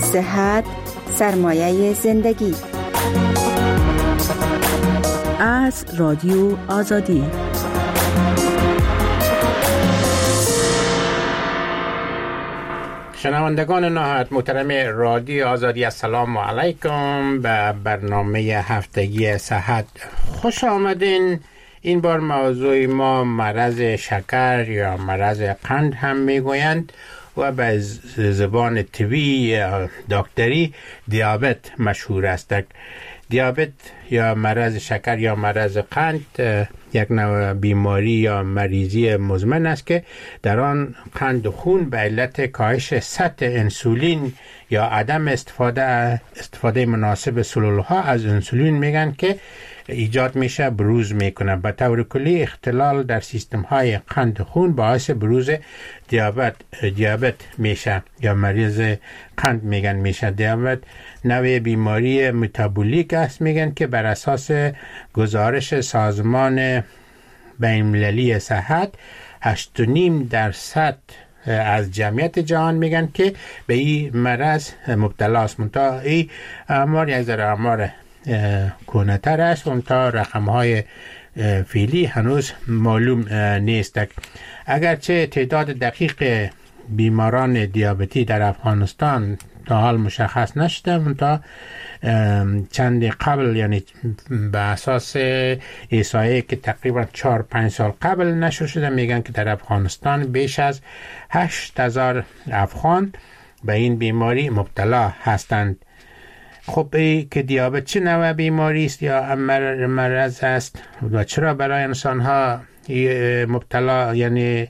صحت سرمایه زندگی. از رادیو آزادی. شنوندگان نهایت محترم رادیو آزادی، السلام علیکم. به برنامه هفتگی صحت خوش آمدین. این بار موضوع ما مرض شکر یا مرض قند هم میگویند و به زبان طبی یا دکتری دیابت مشهور است. دیابت یا مرض شکر یا مرض قند یک نوع بیماری یا مریضی مزمن است که در آن قند خون به علت کاهش سطح انسولین یا عدم استفاده مناسب سلولها از انسولین میگن که ایجاد میشه، بروز میکنه. به طور کلی اختلال در سیستم های قند خون باعث بروز دیابت میشه یا مریض قند میشه. دیابت نوع بیماری متابولیک است میگن که بر اساس گزارش سازمان بین‌المللی صحت 8.5% از جمعیت جهان میگن که به این مرض مبتلا است. منتها این آمار یک ذره آمار کهنه‌تر است و تا رقم‌های فعلی هنوز معلوم نیست. اگرچه تعداد دقیق بیماران دیابتی در افغانستان تا حال مشخص نشده، تا چند قبل، یعنی به اساس احصایه‌ای که تقریبا 4-5 سال قبل نشر شده، میگن که در افغانستان بیش از 8,000 افغان به این بیماری مبتلا هستند. خب که دیابت چه نوع بیماری است یا مرض است و چرا برای انسان ها مبتلا یعنی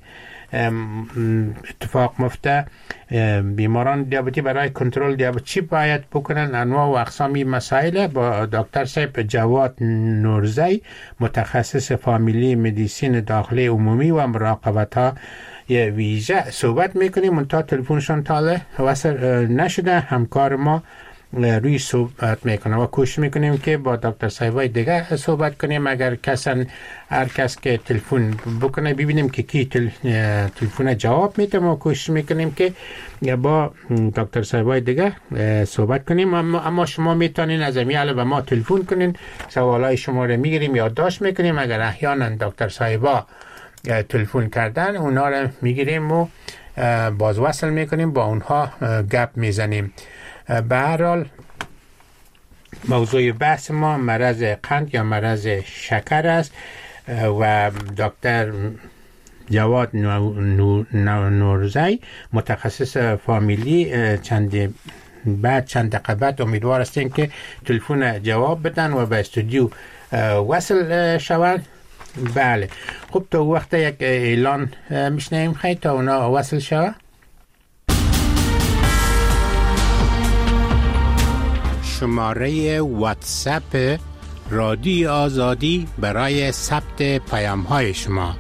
اتفاق میفته؟ بیماران دیابتی برای کنترل دیابت چی باید بکنن؟ انواع و اقسام مسائل با دکتر صاحب جواد نورزی، متخصص فامیلی مدیسین داخلی عمومی و مراقبت ها ویژه صحبت میکنیم. منتها تلفنشان تاله وصل نشده. همکار ما روی صحبت میکنه و کوشش میکنیم که با دکتر صاحبای دیگه صحبت کنیم. اگر هر کس که تلفن بکنه ببینیم که کی تلفن جواب میده، ما کوشش میکنیم که با دکتر صاحبای دیگه صحبت کنیم. اما شما میتونین از امیال به ما تلفن کنین، سوالای شما رو میگیریم، یادداشت میکنیم. اگر احیانا دکتر صاحبا تلفن کردن اونا رو میگیریم و باز وصل میکنیم، با اونها گپ میزنیم. به هر حال موضوع بحث ما مرض قند یا مرض شکر است و دکتر جواد نورزی، متخصص فامیلی، چند دقیقه بعد امیدوار هستیم که تلفن جواب بدن و به استودیو وصل شوند. بله، خب تا وقت یک اعلان میشنیم خیلی تا اونا وصل شود. شماره واتساپ رادیو آزادی برای ثبت پیام های شما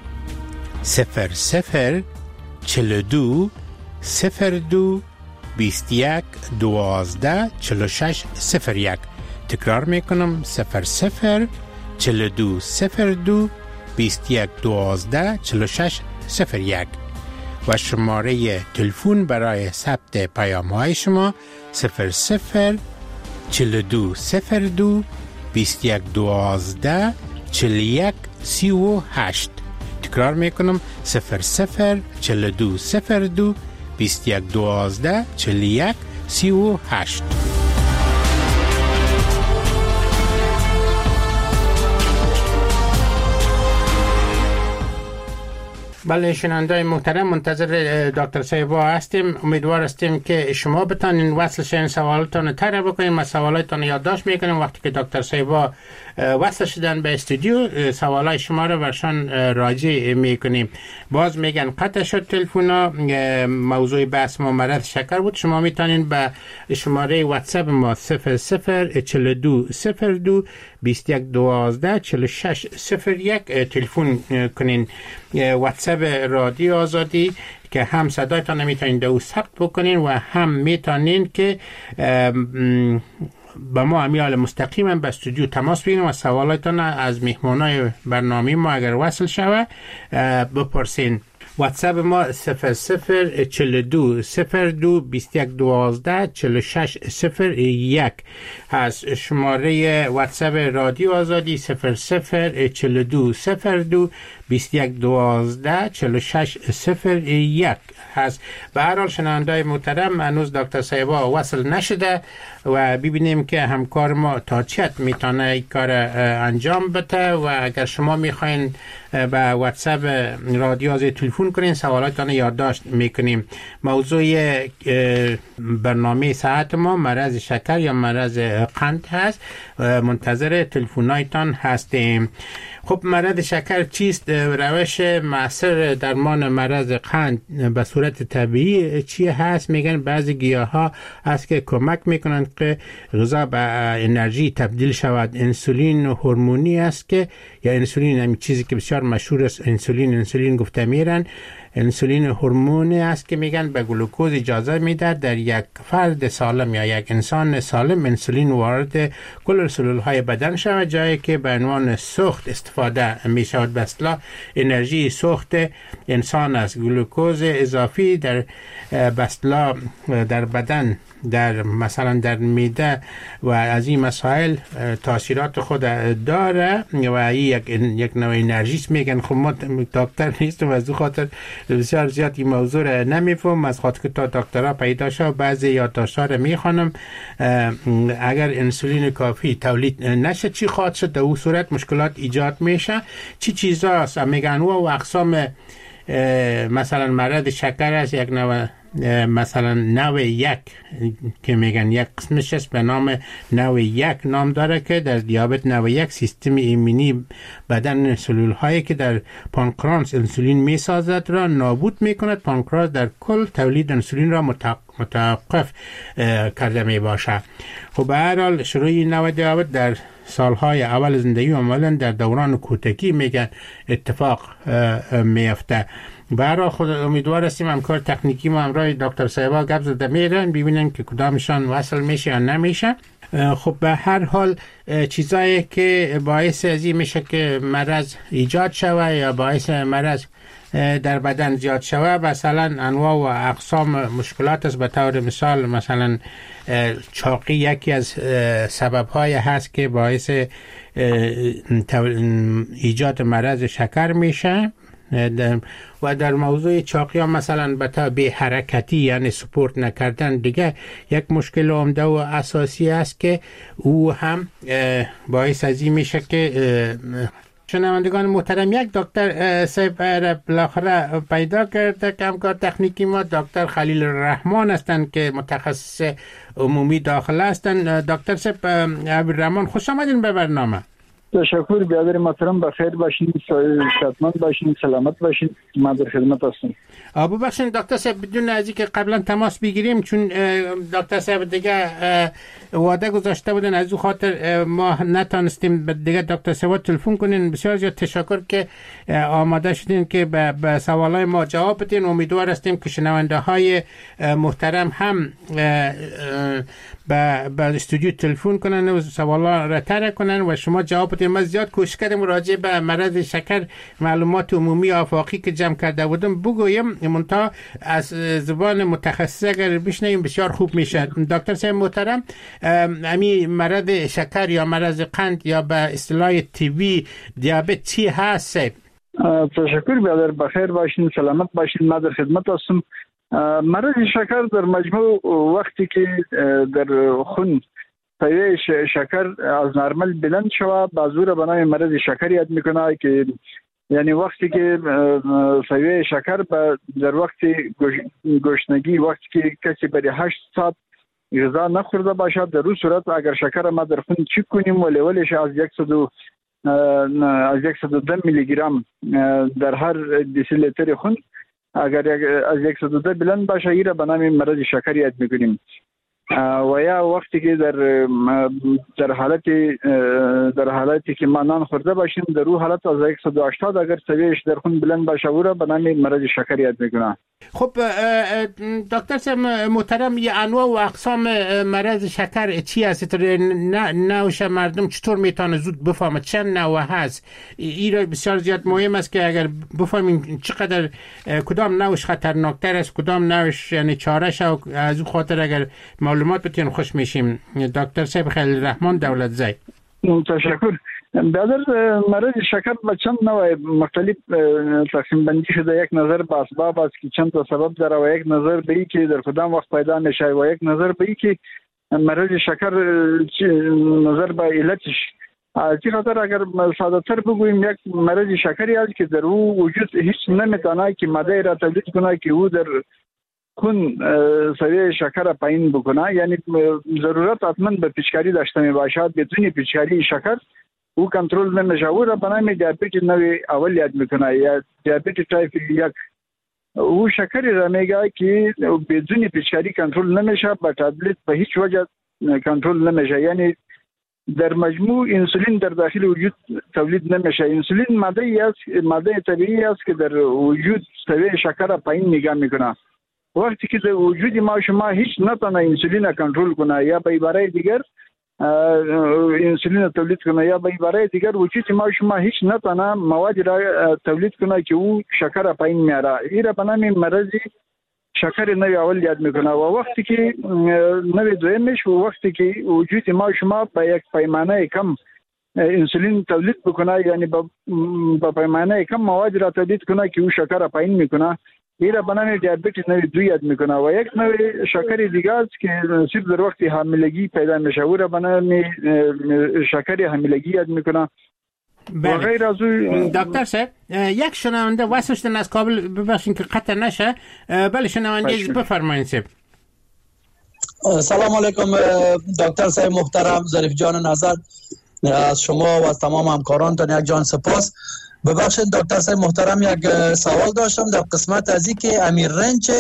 0042 02 21 12 46 01. تکرار میکنم 0042 02 21 12 46 01 و شماره تلفن برای ثبت پیام های شما 42 02 21 12 41 38. تکرار میکنم 42 02 21 12 41 38. بله شنوندگان محترم، منتظر دکتر صاحبا هستیم. امیدوار هستیم که شما بتانین وصل شین، سوالاتون طرح بکنین. ما سوالاتون یادداشت میکنیم. وقتی که دکتر صاحبا وصل شدن به استودیو سوالای شما رو برشان راجع میکنیم. باز میگن قطع شد تلفن. موضوع بحث ما مرض شکر بود. شما میتونین به شماره واتساپ ما 0042 02 21 12 46 01 تلفن کنین. واتساپ رادیو آزادی که هم صدایتان میتونین دو ثبت بکنین و هم میتونین که با ما امیال مستقیما به استودیو تماس بگیرین و سوالاتون از مهمانای برنامه ما اگر وصل شوه بپرسین. واتساپ ما 0042 02 21 12 46 01 هست. شماره واتساپ رادیو آزادی 0042 02 21 12 46 01 هست. به هر حال شنونده‌های محترم، هنوز دکتر صاحبا وصل نشده و ببینیم که همکار ما تا چت میتونه این کار انجام بده. و اگر شما میخواین به واتساپ رادیو آزادی تلفن کنین، سوالاتتان یادداشت میکنیم. موضوع برنامه ساعت ما مرض شکر یا مرض قند هست. منتظر تلفن‌هایتان هستیم. خب مرض شکر چیست؟ روش مؤثر درمان مرض قند به صورت طبیعی چی هست؟ میگن بعضی گیاها هست که کمک میکنند که غذا به انرژی تبدیل شود. انسولین هورمونی است که یا انسولین، همین چیزی که بسیار مشهور است، انسولین گفته میرن. انسولین هورمونی است که میگن به گلوکوز اجازه میده در یک فرد سالم یا یک انسان سالم انسولین وارد کل سلولهای بدن شود، جایی که به عنوان سوخت استفاده می شود. به اصطلاح انرژی سوخت انسان است. گلوکوز اضافی در به اصطلاح در بدن، در مثلا در معده و از این مسائل تاثیرات خود داره و یک نوع انرژیست. میگن خب ما دکتر نیستم، از خاطر بسیار زیاد این موضوع را نمیفهم، از خاطر که تا دکترها پیدا شد بعضی یادداشت‌ها را میخوانم. اگر انسولین کافی تولید نشه چی خواهد شد؟ در اون صورت مشکلات ایجاد میشه. چی چیزاست؟ میگن و اقسام مثلا مرض شکر است، یک نوع مثلا نوع یک که میگن یک قسمش است به نام نوع یک نام داره که در دیابت نوع یک سیستم ایمنی بدن سلول هایی که در پانکراس انسولین میسازد را نابود میکند. پانکراس در کل تولید انسولین را متوقف کرده می باشد. خب به هر حال شروع این نوع دیابت در سالهای اول زندگی و معمولا در دوران کودکی میگن اتفاق میفته. برای خود امیدوار هستیم همکار تکنیکی ما همراه دکتر صاحبا گپ زده میرن، ببینن که کدامشان وصل میشه یا نمیشه. خب به هر حال چیزایی که باعث از این میشه که مرض ایجاد شوه یا باعث مرض در بدن زیاد شوه، مثلا انواع و اقسام مشکلات است. به طور مثال مثلا چاقی یکی از سبب‌های هست که باعث ایجاد مرض شکر میشه. و در موضوع چاقی ها مثلا به حرکتی یعنی سپورت نکردن دیگه یک مشکل عمده و اساسی است که او هم باعث از این میشه که شنوندگان محترم، یک دکتر صاحب بالاخره پیدا کرده که همکار تکنیکی ما دکتر خلیل الرحمن هستند که متخصص عمومی داخل هستند. دکتر صاحب عبدالرحمن، خوش آمدین به برنامه. تشکر. بیادر محترم، بخیر باشین، صحتمند باشین، سلامت باشین. ما در خدمت هستیم. ببخشید دکتر صاحب، بدون از اینکه قبلا تماس بگیریم، چون دکتر صاحب دیگه وعده گذاشته بودن، از او خاطر ما نتونستیم دیگه دکتر صاحب تلفن کنین. بسیار زیاد تشکر که آماده شدین که به سوالای ما جواب بدین. امیدوار هستیم که شنونده های محترم هم به استودیو تلفن کنن و سوالا را طرح کنن و شما جواب بدین. ما زیاد کوشش کردیم راجع به مرض شکر معلومات عمومی آفاقی که جمع کرده بودم بگویم، منتها از زبان متخصص اگر بشنویم بسیار خوب میشه. دکتر صاحب محترم، امی مرض شکر یا مرض قند یا به اصطلاح طبی دیابت چی هست؟ تشکر. بیادر بخیر باشین، سلامت باشین. ما در خدمت هستم. مرض شکر در مجموع وقتی که در خون سویه شکر از نرمال بلند شوه، بعضو را به نام مرض شکر یاد میکنه، که یعنی وقتی که سویه شکر در وقت گشنگی، وقتی که کسی برای 8 ساعت غذا نخورده باشد، در اون صورت اگر شکر ما در خون چک کنیم و لیولش از 110 میلی گرم در هر دسیلیتر خون اگر از 110 بلند باشه، این را به نام مرض شکر یاد میکنیم. و یا وقتی که در حالتی که ما نان خورده باشیم، در اون حالت از 180 اگر سویهش در خون بلند باشه، او را به نام مرض شکر یاد میکنه. خب دکتر صاحب محترم، یه انواع و اقسام مرض شکر چی هست؟ نوش مردم چطور میتونه زود بفهمه چند نوع هست؟ این بسیار زیاد مهم است که اگر بفهمیم چقدر کدام نوش خطرناکتر است، کدام نوش یعنی چارش، از اون خاطر اگر معلومات بتین خوش میشیم. دکتر صاحب خلیل رحمان دولتزی. تشکر. بعد مرض شکر به چند نوع مختلف تقسیم بندی شده. یک نظر به اسباب است که چند تا سبب داره و یک نظر به این که در کدام وقت پیدا میشه و یک نظر به این که مرض شکر نظر به علتش. از این خاطر اگر ساده تر بگوییم یک مرض شکری است که در او وجود هیچ نمیتونه که ماده را تولید کنه که او در خون سویه شکر پایین بکنه، یعنی ضرورت حتما به پیچکاری داشته می باشد. بدون پیچکاری شکر او کنترل نمیشه. او را به نام دیابت نوع اول یاد میکنه یا دیابت تایپ 1. او شکری را میگه که بدون پیچکاری کنترل نمیشه، با تبلیت به هیچ وجه کنترل نمیشه. یعنی در مجموع انسولین در داخل وجود تولید نمیشه. انسولین ماده طبیعی است که در وجود سویه شکر پایین نگاه میکنه. وقتی که در وجود ما شما هیچ نتونه انسولین کنترل کنه یا به عباره دیگر انسولین تولید کنه یا به عباره دیگر وجود ما شما هیچ نتونه مواد را تولید کنه که او شکر پایین میاره. این را به نام مرض شکر نوع اول یاد میکنه. و وقتی که نوع دومش و وقتی که وجود ما شما به یک پیمانه کم انسولین تولید بکنه، یعنی با پیمانه کم مواد را تولید کنه که او شکر پایین میکنه، این را به نام دیابت نوع 2 یاد میکنه. و یک نوع شکر دیگه است که صرف در وقت حاملگی پیدا میشه، او را به نام شکر حاملگی یاد میکنه. و غیر از دکتر صاحب یک شنونده واسه از کابل، ببخشید که قطع نشه. بله شنونده بفرمایید صاحب. سلام علیکم دکتر صاحب محترم، ظریف جان نظر از شما و از تمام همکارانتان یک جان سپاس. ببخشید دکتر صاحب محترم، یک سوال داشتم در قسمت از این که امیر رنج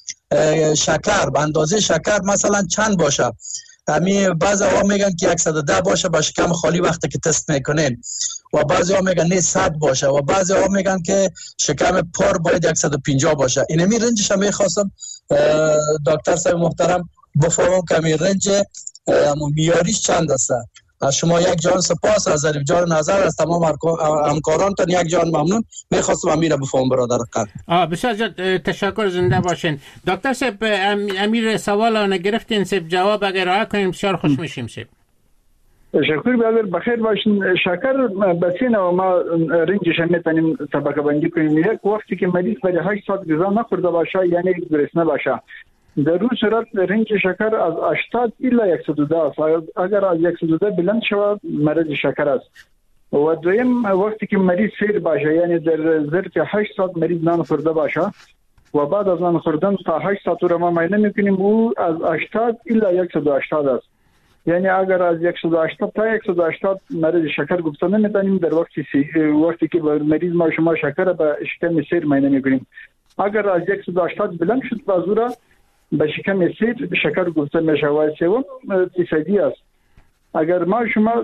شکر به اندازه شکر مثلا چند باشه؟ بعضی ها میگن که 110 باشه با شکم خالی وقتی که تست میکنین، و بعضی ها میگن نه 100 باشه، و بعضی ها میگن که شکم پر باید 150 باشه. این امیر رنجش هم میخواستم دکتر صاحب محترم بفهمم که امیر رنج میاریش چند است. از شما یک جان سپاس، از ظریف جان نظر، از تمام همکارانتان یک جان ممنون. میخواستم امیر بفهم برادر قلب. بسیار تشکر، زنده باشین. دکتر صاحب امیر سوال آن گرفتین صاحب، جواب اگر راه کنیم بسیار خوش میشیم صاحب. تشکر برادر، بخیر باشین. شکر بسینه و ما رنجش هم میتونیم طبقه بندی کنیم. یک وقتی که مریض برای 8 ساعت غذا نخورده باشه یعنی گرسنه باشه، در اون صورت رنج شکر از 80 الی 110 است. اگر از 110 بلند شود مرض شکر است. و دویم وقتی که مریض سیر باشه، یعنی در ظرف 8 ساعت مریض نان خورده باشه و بعد از نان خوردن تا 8 ساعت رو ما معاینه میکنیم، او از 80 الی 180 است. یعنی اگر از 180 تا 180 مرض شکر گفته نمیتونیم در وقتی که مریض ما شما شکر به شکم سیر معاینه میکنیم. اگر از 180 بلند شد بازورا به شکم سیر شکر گفته میشه. و سوم فیصدی است. اگر ما شما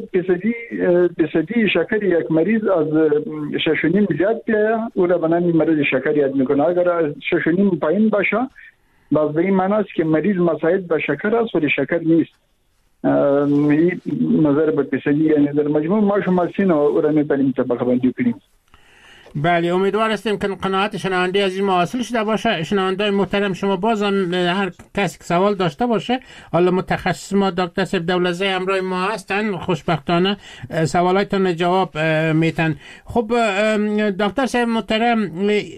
فیصدی شکر یک مریض از 6.5 زیاد بیاید او را به نام مرض شکر یاد میکنه. اگر از 6.5 پایین باشه باز به این معنی است که مریض مساعد به شکر است ولی شکر نیست. این نظر به فیصدی، یعنی در مجموع ما شما سین او را میتونیم طبقه بندی کنیم. بله، امیدوار هستیم که قناعت شنونده از این ما حاصل شده باشه. شنونده محترم شما بازم هر کسی که سوال داشته باشه، حالا متخصص ما دکتر صاحب دولتزی همراه ما هستن، خوشبختانه سوالاتتون جواب میتن. خب دکتر صاحب محترم،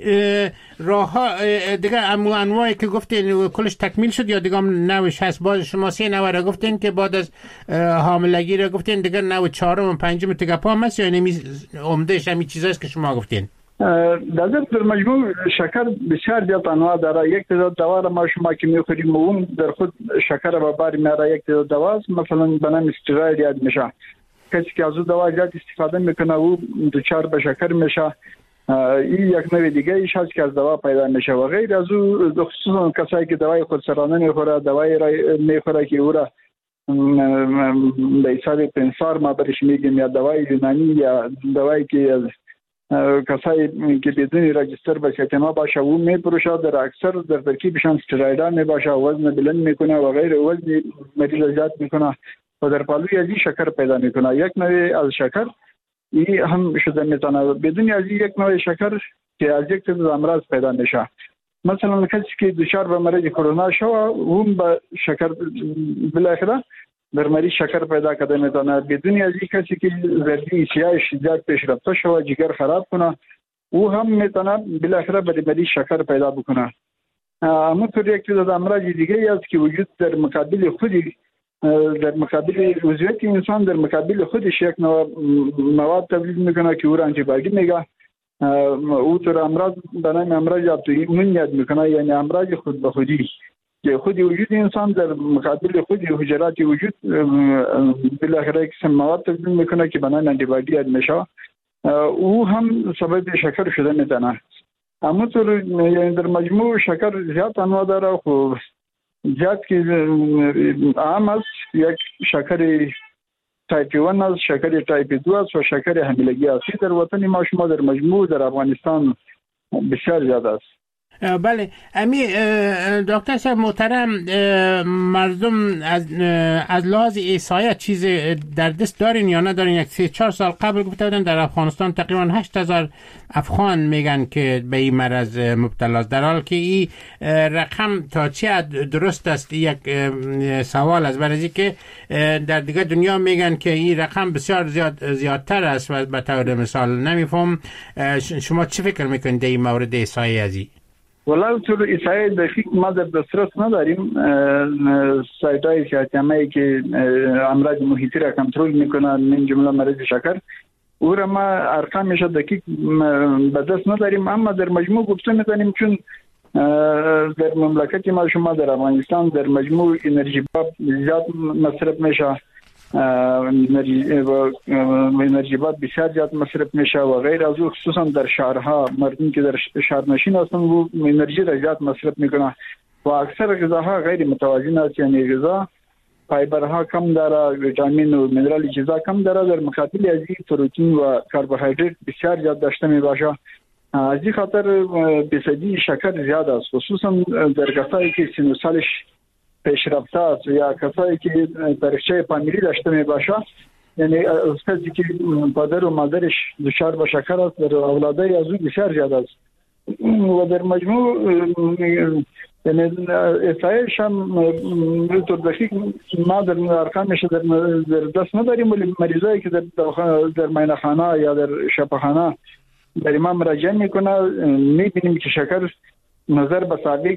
راهها دیگه انواعی که گفتین کلش تکمیل شد یا دیگه نوش هست؟ باز شما 3 نوع را گفتین که بعد از حاملگی را گفتین، دیگه نوع 4 و 5 تگپا هم هست یا عمدهش همین چیزاست که شما گفتین؟ در مجموع شکر بسیار زیاد انواع داره. یک تعداد دوا را ما شما که میخوریم اون در خود شکر به بار میاره. یک تعداد دوا است مثلا به نام استیروید یاد میشه. کسی که از اون دوا زیاد استفاده میکنه او دچار به شکر میشه. این یک نوع دیگه ایش هست که از دوا پیدا میشه. و غیر از او خصوصا کسایی که دوای خودسرانه میخوره، دوای را میخوره که او را به حساب پنسار ما برش میگیم، یا دوای یونانی یا دوایی که کسایی که بدون راجستر به شتما باشه و میپروشه در اکثر در ترکیبشان استروئیدها میباشه، وزن بلند میکنه و غیر، وزن مریض زیاد میکنه و در پالوی ازی شکر پیدا میکنه. یک نوع از شکر این هم شده میتونه. بدون ازی یک نوع شکر که از یک طرز امراض پیدا میشه. مثلا کسی که دچار به مرض کرونا شو اون به شکر بالاخره در مریض شکر پیدا کرده میتونه. بدون ازی کسی که زردی سیاهش زیاد پیشرفته شو جگر خراب کنه او هم میتونه بالاخره به مریض شکر پیدا بکنه. همونطور یک چیز از امراض دیگه است که وجود در مقابل خودی، در مقابل وضعیت انسان در مقابل خودش یک نوع مواد تولید میکنه که او را آنتیبادی میگه. او طور امراض به نام امراض ابتوئیمون یاد میکنه، یعنی امراض خود به خودی که خودی وجود انسان در مقابل خودی حجرات وجود بالاخره یک قسم مواد تولید میکنه که به نام آنتیبادی یاد میشه. او هم سبب شکر شده میتونه. همونطور یعنی در مجموع شکر زیاد انواع داره. خب زیاد که عام است یک شکر تایپ 1 است، شکر تایپ 2 است و شکر حاملگی است. در وطن ما شما در مجموع در افغانستان بسیار زیاد است. بله امی دکتر صاحب محترم، مردم از لحاظ احصایه چیز در دست دارین یا ندارین؟ یک 3-4 سال قبل گفته بودن در افغانستان تقریبا 8000 افغان میگن که به این مرض مبتلا است، در حال که این رقم تا چه درست است یک سوال است، برای که در دیگه دنیا میگن که این رقم بسیار زیادتر است و به طور مثال نمیفهم. شما چی فکر میکنید در این مورد احصایه ازی؟ ولله طور احصایه دقیق ما در دسترس نداریم. سایت‌های شاتمایی که امراض محیطی را کنترل میکنن من جمله مرض شکر او را ما ارقامش دقیق به دست نداریم، اما در مجموع گفته میتونیم چون در مملکت ما شما در افغانستان در مجموع انرژی زیاد مصرف میشه، انرژی بسیار زیاد مصرف میشه و غیر از او، خصوصا در شهرها مردم که در شهرنشین هستن و انرژی را زیاد مصرف میکنه و اکثر غذاها غیر متوازن است، یعنی غذا فایبرها کم داره، ویتامین و منرال چیزا کم داره، در مقابل از این پروتئین و کربوهیدرات بسیار زیاد داشته میباشه. از این خاطر بسیاری شکر زیاد است، خصوصا در کسایی که سن و سالش پیشرفته است یا کسایی که تاریخچه فامیلی داشته میباشه، یعنی کسی که پدر و مادرش دچار به شکر است در اولادای از او بسیار زیاد است و در مجموع یعنی احصایه‌اش هم طور دقیق ما در ارقامش در دست نداریم، ولی مریضایی که در معاینه‌خانه یا در شفاخانه در ما مراجعه میکنه میبینیم که شکر نظر به سابق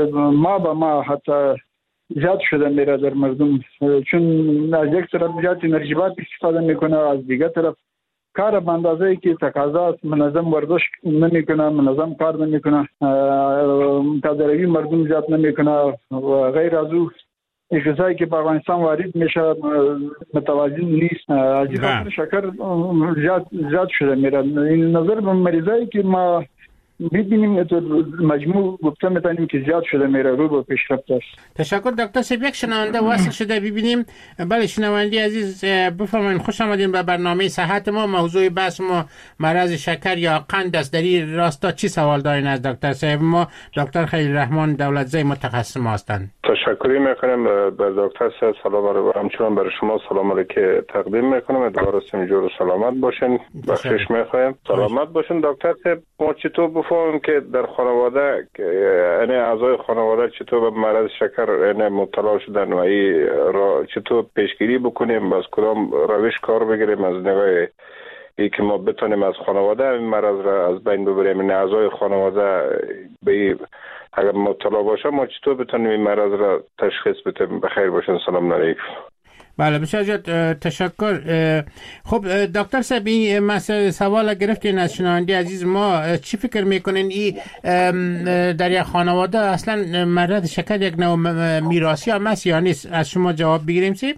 ما حتی زیاد شده میره در مردم، چون از یک طرف زیاد انرژی استفاده میکنه، از دیگر طرف کار به اندازه‌ای که تقاضا است منظم ورزش نمیکنه، منظم کار نمیکنه، تدریجی مردم زیاد نمیکنه و غیر از او غذایی که به افغانستان وارد میشه متوازن نیست. از این خاطر شکر زیاد شده میره. این نظر به مریضایی که ما ببینیم تو مجموع گفته میتونیم که زیاد شده میره، رو به پیشرفت است. تشکر دکتر صاحب. یک شنونده وصل شده ببینیم. بله شنونده عزیز بفرمایید. خوش آمدین به برنامه صحت ما. موضوع بحث ما مرض شکر یا قند است. در این راستا چی سوال دارین از دکتر صاحب؟ ما دکتر خلیل رحمان دولتزی متخصص ما هستند. تشکر میکنم به دکتر صاحب، سلام و همچنان برای شما سلام علیکم تقدیم میکنم. دوباره سمجور و سلامت باشین. بخشش میخوایم. سلامت باشین دکتر صاحب. ما چطور بفهمیم که در خانواده یعنی اعضای خانواده چطور به مرض شکر یعنی مبتلا شدن و این را چطور پیشگیری بکنیم، از کدام روش کار بگیریم از نگاه ای که ما بتونیم از خانواده این مرض را از بین ببریم؟ این اعضای خانواده به اگر مبتلا باشه ما چطور بتونیم این مرض را تشخیص بدیم؟ بخیر باشین. سلام علیکم. بله بسیار زیاد تشکر. خب دکتر صاحب این مسئله سوال گرفتین از شنونده عزیز ما، چی فکر میکنین این در یک خانواده اصلا مرض شکر یک نوع میراثی هم است یا نیست؟ از شما جواب بگیریم چی؟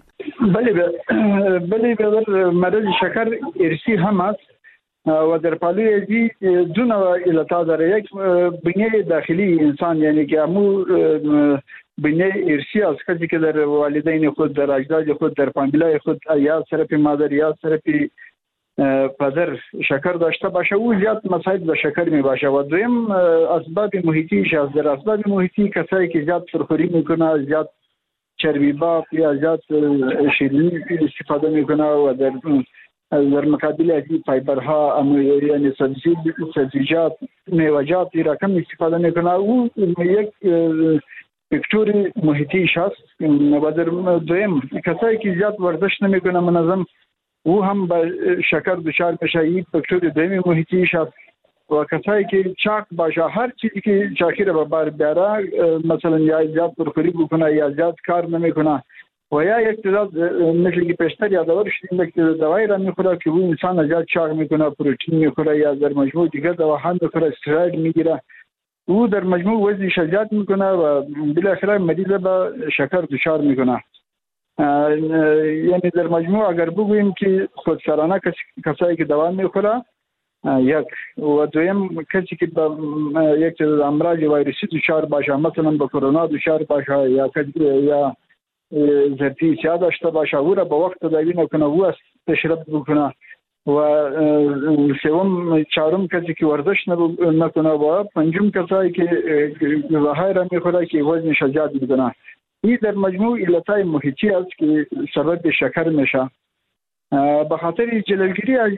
بله مرض شکر ارثی هم است و در پالوی ازی دو نوع علتا داره. یک بنیه داخلی انسان یعنی که امو بنیه ارثی است، کسی که در والدین خود، در اجداد خود، در فامیلای خود یا طرف مادر یا طرف پدر شکر داشته باشه او زیاد مساعد به شکر می باشه. و دویم اسباب محیطی است. در اسباب محیطی کسایی که زیاد سرخوری میکنه، زیاد چربی باب یا زیاد شیرینی استفاده میکنه و در مقابل از فایبرها یعنی سبزیجات میوه‌جات را کم استفاده میکنه، او یک فاکتور محیطی است. و در دویم کسایی که زیاد ورزش نمیکنه منظم او هم به شکر دچار میشه، این فاکتور دومی محیطی است. و کسایی که چاک باشه، هر چیزی که چاکی را به بار بیاره، مثلا یا زیاد سرخوری بکنه یا زیاد کار نمیکنه و یا یک تعداد مثل که پیشتر یادآور شدیم یک دوائی را میخوره که او انسان زیاد چاق میکنه، پروتئین میخوره یا در مجموع دیگه دواها میخوره، استروئید میگیره، او در مجموع وزنش زیاد میکنه و بالاخره مریض به شکر دچار میکنه. یعنی در مجموع اگر بگوییم که خودسرانه کسایی که دوا میخوره یک و دویم کسی که با یک تعداد امراض ویروسی دچار باشه، مثلا با کرونا دچار باشه یا زرتی سیاه داشته باشه، او را به وقت تداوی نکنه، او از تشرب بکنه. و سوم چهارم کسی که ورزش نکنه و پنجم کسایی که غذاهای را میخوره که وزنش زیاد میکنه. این در مجموع علتهای محیطی است که سبب شکر میشه. به خاطر جلوگیری از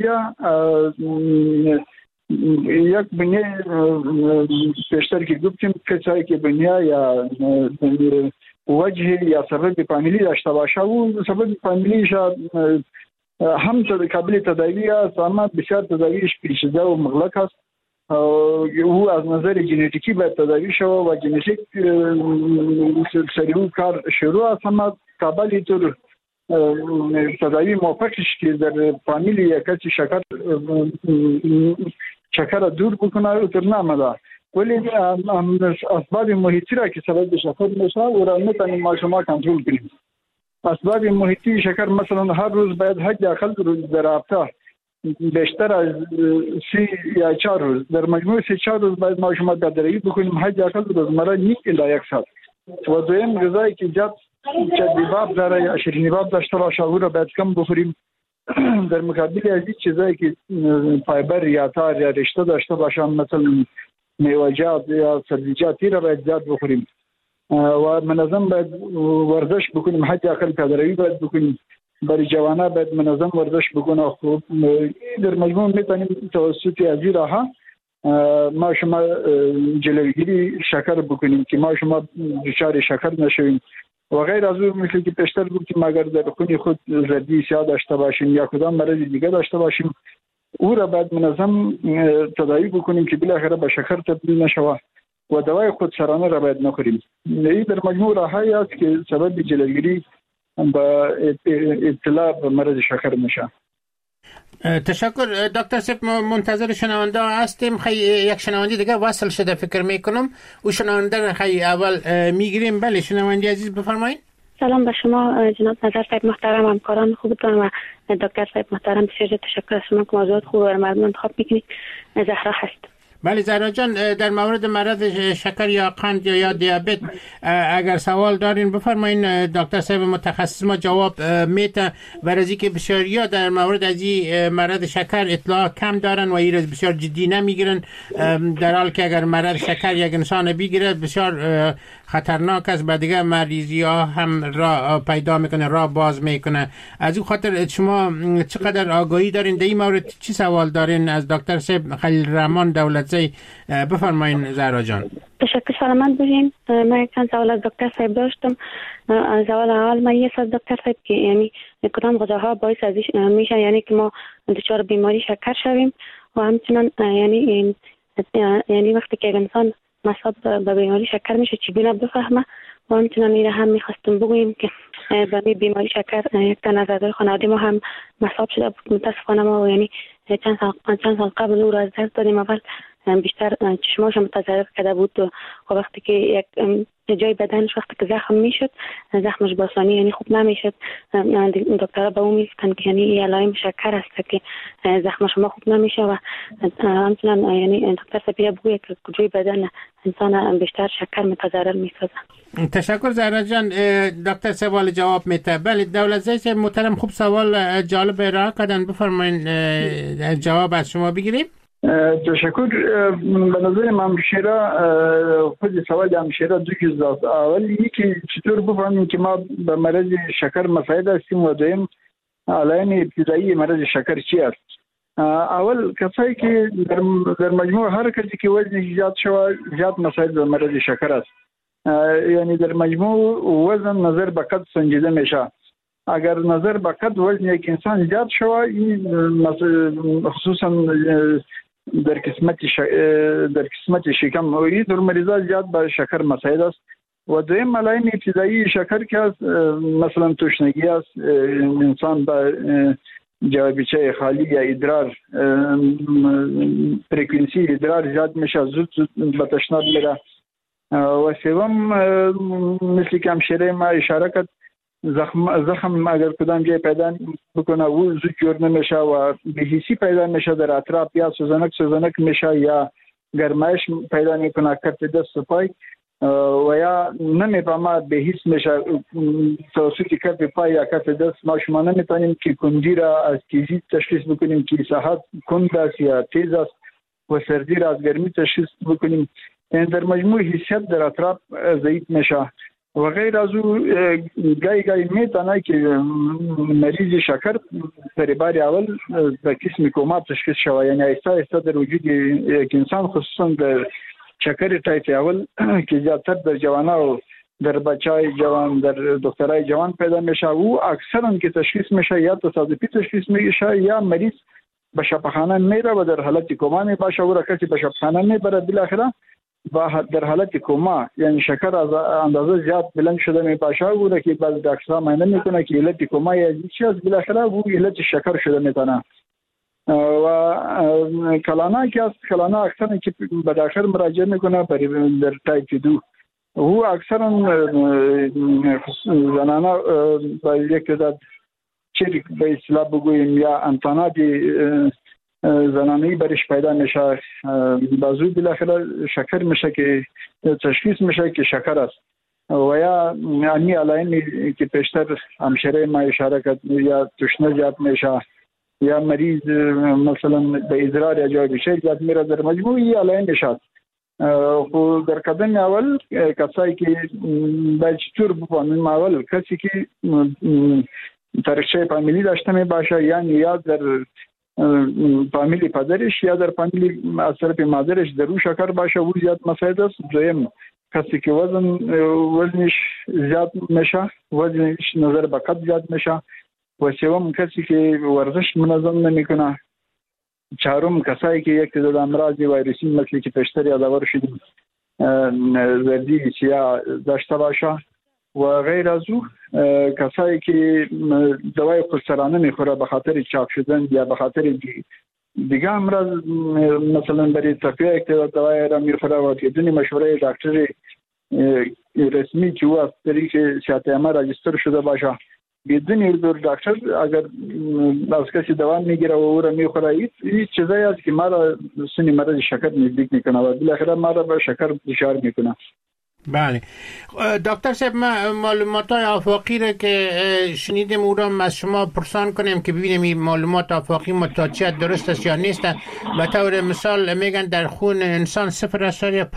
یک بنیه پیشتر که گفتیم کسایی که بنیه یا وجه یا سبب فامیلی داشته باشه، او سبب فامیلیش هم قابل تداوی است اما بسیار تداویش پیچیده و مغلق است. او از نظر ژنتیکی باید تداوی شود و ژنتیک سریع کار شروع است، اما قابل طور تداوی موفقش که در فامیلی یا کسی شکر دور بکنه او تر نامده. ولی اسباب محیطی را که سبب شکر میشه او را میتونیم ما شما کنترل کنیم. اسباب محیطی شکر مثلا هر روز باید حداقل روز در هفته بیشتر از 3 یا 4 روز در مجموع 3-4 روز باید ما شما بدروی بکنیم، حداقل روزمره 1 الی 1 ساعت. و دویم غذایی که زیاد چربی باب داره یا شیرینی باب داشته باشه او را باید کم بخوریم. در مقابل از این چیزایی که فایبر یا تار یا رشته داشته باشه مثلا میوه‌جات یا سبزیجات را باید زیاد بخوریم و منظم باید ورزش بکنیم، حداقل پیاده‌روی باید بکنیم. برای جوانان باید منظم ورزش بکنه. خوب در مجموع میتونیم توسط از این راه ما شما جلوگیری شکر بکنیم که ما شما دچار شکر نشویم. و غیر از اون مثل که پیشتر گفتیم اگر در خون خود زردی سیاه داشته باشیم یا کدام مرض دیگه داشته باشیم او را باید منظم تداوی بکنیم که بالاخره به شکر تبدیل نشود و دوای خودسرانه را باید نخوریم. این در مجموع راههایی است که سبب جلوگیری با ابتلا به مرض شکر میشه. تشکر دکتر صاحب، منتظر شنونده هستیم. یک شنونده دیگه وصل شده فکر میکنم او شنونده اول میگیریم. بله شنونده عزیز بفرمایید. سلام به شما جناب نظر صاحب محترم، همکاران خوبتون و دکتر صاحب محترم، بسیار تشکر از شما که موضوعات خوب و مردم انتخاب میکنید. زهرا هست. بله زهرا جان، در مورد مرض شکر یا قند یا دیابت اگر سوال دارین بفرمایین، دکتر صاحب متخصص ما جواب میده. ورزی که بسیاریا در مورد از این مرض شکر اطلاع کم دارن و این بسیار جدی نمیگیرن، در حالی که اگر مرض شکر یک انسان بگیره بسیار خطرناک است، به دیگه مریضی ها هم را پیدا میکنه، را باز میکنه. از این خاطر شما چقدر آگاهی دارین در این مورد؟ چی سوال دارین از دکتر صاحب خلیل رحمان دولتزی؟ بفرمایین زهرا جان. تشکر، سلامت باشین. من چند سوال از دکتر صاحب داشتم. سوال اول من یه از دکتر صاحب که یعنی کدام غذاها باعث میشه یعنی که ما دچار بیماری شکر شویم و همچنین یعنی وقتی که انسان مصاب به بیماری شکر میشه چگونه بفهمه و همچنین این هم میخواستم بگوییم که به بیماری شکر یک تا نظر خانواده ما هم مصاب شده بود. متاسفانه ما یعنی چند سال قبل او را از دست دادیم. اول بیشتر چشماش متضرر کرده بود و وقتی که یک جای بدنش وقتی که زخم میشد زخمش با آسانی یعنی خوب نمیشد. دکترها به اون میگفتن که یعنی علائم شکر است که زخم شما خوب نمیشه و همچنان یعنی دکتر سپیه بگوید که کجای بدن انسان بیشتر شکر متضرر میسازه. تشکر زهرا جان. دکتر سوال جواب میده. بله دولت زیست محترم خوب سوال جالب ارائه کردن، بفرمایید جواب از شما بگیریم. تشکر. به نظر من همشیره خود سوال همشیره دو چیز داشت. اول یکی چطور بفهمیم که ما به مرض شکر مساعد هستیم و دویم علائم ابتدایی مرض شکر چی است. اول کسایی که در مجموع هر کسی که وزنش زیاد شود زیاد مساعد به مرض شکر است. یعنی در مجموع وزن نظر به قد سنجیده میشه. اگر نظر به قد وزن یک انسان زیاد شود خصوصا در قسمت شکم این در مریضا زیاد به شکر مساعد است. و دویم علائم ابتدایی شکر که است مثلا تشنگی است، انسان به جوابیچه خالی یا ادرار فرکانسی ادرار زیاد میشه، زود به تشناب میره. و سوم مثل که همشیره ما اشاره کرد زخم اگر کدام جای پیدا بکنه و زود جور نمیشه و بی‌حسی پیدا میشه در اطراف یا سوزنک میشه یا گرمایش پیدا میکنه کف دست و پای و یا نمیفهمه بی‌حس میشه توسط کف پای یا کف دست. ما شما نمیتونیم که کندی را از تیزی تشخیص بکنیم که ساعت کند است یا تیز است و سردی را از گرمی تشخیص بکنیم. این در مجموع حسیت در اطراف ضعیف میشه و غیر از او گاهی میتونه که مریض شکر در بار اول به قسم کوما تشخیص شود. یعنی ایستا در وجود یک انسان خصوصا در شکر تایپ اول که زیادتر در جوانان و در بچهای جوان در دخترای جوان پیدا میشه و اکثرا که تشخیص میشه یا تصادفی تشخیص میشه یا مریض به شفاخانه میره و در حالت کوما میباشه و کسی به شفاخانه میبره بالاخره و در حالت کوما یعنی شکر از اندازه زیاد بلند شده میباشه و که بعضی دکترها معاینه میکنه که علت کوما یا چیزی از بالاخره و علت شکر شده میتونه. و کلانا که است کلانا اکثرا که به دکتر مراجعه میکنه در تایپ 2 و اکثرا زنانا با یک تعداد چریک به اصطلاح بگوییم یا انتانات زنانه‌ای برش پیدا میشه بازوی بالاخره شکر میشه که تشخیص میشه که شکر است و یا امی علائمی که پیشتر همشیره ما اشاره کرد یا تشنه زیاد میشه یا مریض مثلا به ادرار یا جوابیچه زیاد میره در مجموعی علائم میشه. خب در قدم اول کسایی که باید چطور بفهمیم اول کسی که تاریخچه فامیلی داشته میباشه یعنی یا در فامیلی پدرش یا در فامیلی از طرف مادرش در او شکر باشه و زیاد مساعد است. دویم کسی که وزنش زیاد میشه وزنش نظر به قد زیاد میشه و سوم کسی که ورزش منظم نمیکنه. چهارم کسایی که یک تعداد امراض ویروسی مثل که پیشتر یادآور شدیم زردی سیاه داشته باشه و غیر از او کسایی که دوای خودسرانه میخوره به خاطر چاق شدن یا به خاطر دیگه امراض مثلا برای تقویه یک تعداد دوای را میخوره و بدون مشوره دکتر رسمی که او از طریق صحت عامه راجستر شده باشه بدون حضور دکتر اگر از کسی دوا میگیره و او را میخوره این چیزایی است که ما را سن مرض شکر نزدیک میکنه و بالاخره ما را به شکر دچار میکنه. بله دکتر صاحب ما معلومات آفاقی را که شنیدیم او را از شما پرسان کنیم که ببینیم این معلومات آفاقی متوجه درست است یا نیست. به طور مثال میگن در خون انسان 0.5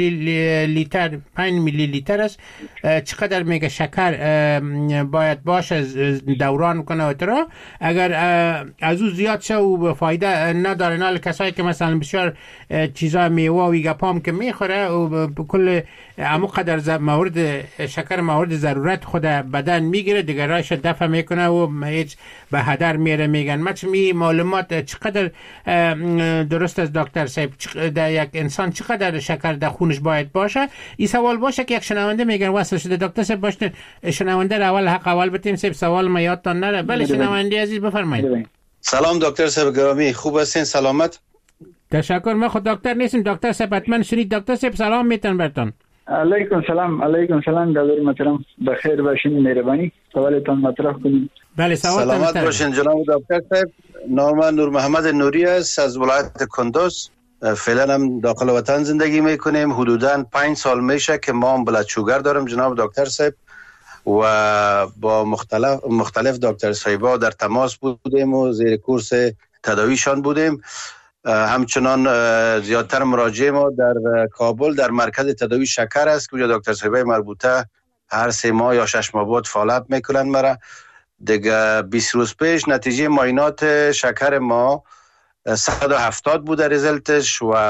میلی لیتر است. چقدر میگه شکر باید باشه دوران کنه و ترا اگر از او زیاد شه و فایده نداره. نال کسایی که مثلا بسیار چیزا میوه و گپام که میخوره و کل اما قدر مورد شکر مورد ضرورت خود بدن میگیره دیگه رایش دفع میکنه و هیچ به هدر میره. میگن می معلومات چقدر درست از دکتر صاحب در یک انسان چقدر شکر در خونش باید باشه؟ این سوال باشه که یک شنونده میگن واسه شده دکتر صاحب باشه شنونده اول حق اول بتیم صاحب سوال ما یادتان نره. بله شنونده عزیز بفرمایید. سلام دکتر صاحب گرامی خوب هستین سلامت؟ تشکر. ما خود دکتر نیستیم. دکتر صاحب حتما شنید. دکتر صاحب سلام میتون برتون. علیکم سلام برادر محترم، بخیر باشین، مهربانی سوالتون مطرح کنید. بله سلامت باشین جناب دکتر صاحب. نام نور محمد نوری است از ولایت کندوز. فعلا هم داخل وطن زندگی میکنیم. حدوداً 5 سال میشه که ما بلد شوگر دارم جناب دکتر صاحب و با مختلف دکتر صاحبا در تماس بودیم و زیر کورس تداویشان بودیم. همچنان زیادتر مراجعه ما در کابل در مرکز تداوی شکر است که دکتر صاحبای مربوطه هر 3 ماه یا 6 ماه بعد فالوآپ میکنن. مرا دیگه 20 روز پیش نتیجه معاینات شکر ما 170 بوده رزلتش و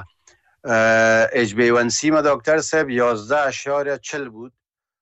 HbA1c ما دکتر صاحب 11.40 بود.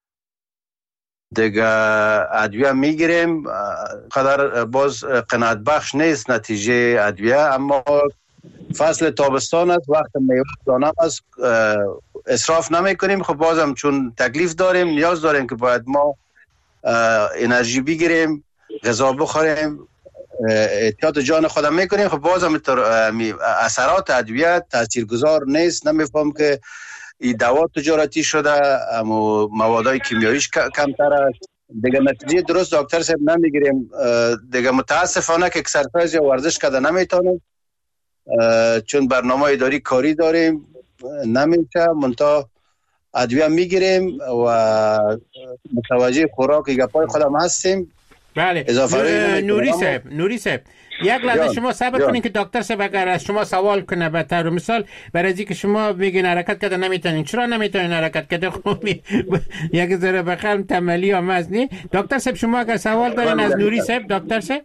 دیگه ادویه میگیریم، قدر باز قناعت بخش نیست نتیجه ادویه، اما فصل تابستان است، وقت میوه دانه است، اسراف نمی کنیم. خب بازم چون تکلیف داریم نیاز داریم که باید ما انرژی بگیریم، غذا بخوریم، احتیاط جان خودم میکنیم. خب بازم اثرات ادویه تاثیرگذار نیست. نمیفهم که این دوا تجارتی شده اما موادای کیمیاییش کمتر است. دیگه نتیجه درست دکتر صاحب نمیگیریم. دیگه متاسفانه که اکسرسایز یا ورزش کرده نمیتونیم چون برنامه اداری کاری داریم، نمیشه. منتها ادویه میگیریم و متوجه خوراک گپای خودم هستیم. بله نوری صاحب یک لحظه شما صبر کنین که دکتر صاحب اگر از شما سوال کنه به طور مثال برای اینکه شما بگین حرکت کرده نمیتونین، چرا نمیتونین حرکت کرده؟ خب یک ذره بخلم تملی هم از نی. دکتر صاحب شما اگر سوال دارین از نوری صاحب. دکتر صاحب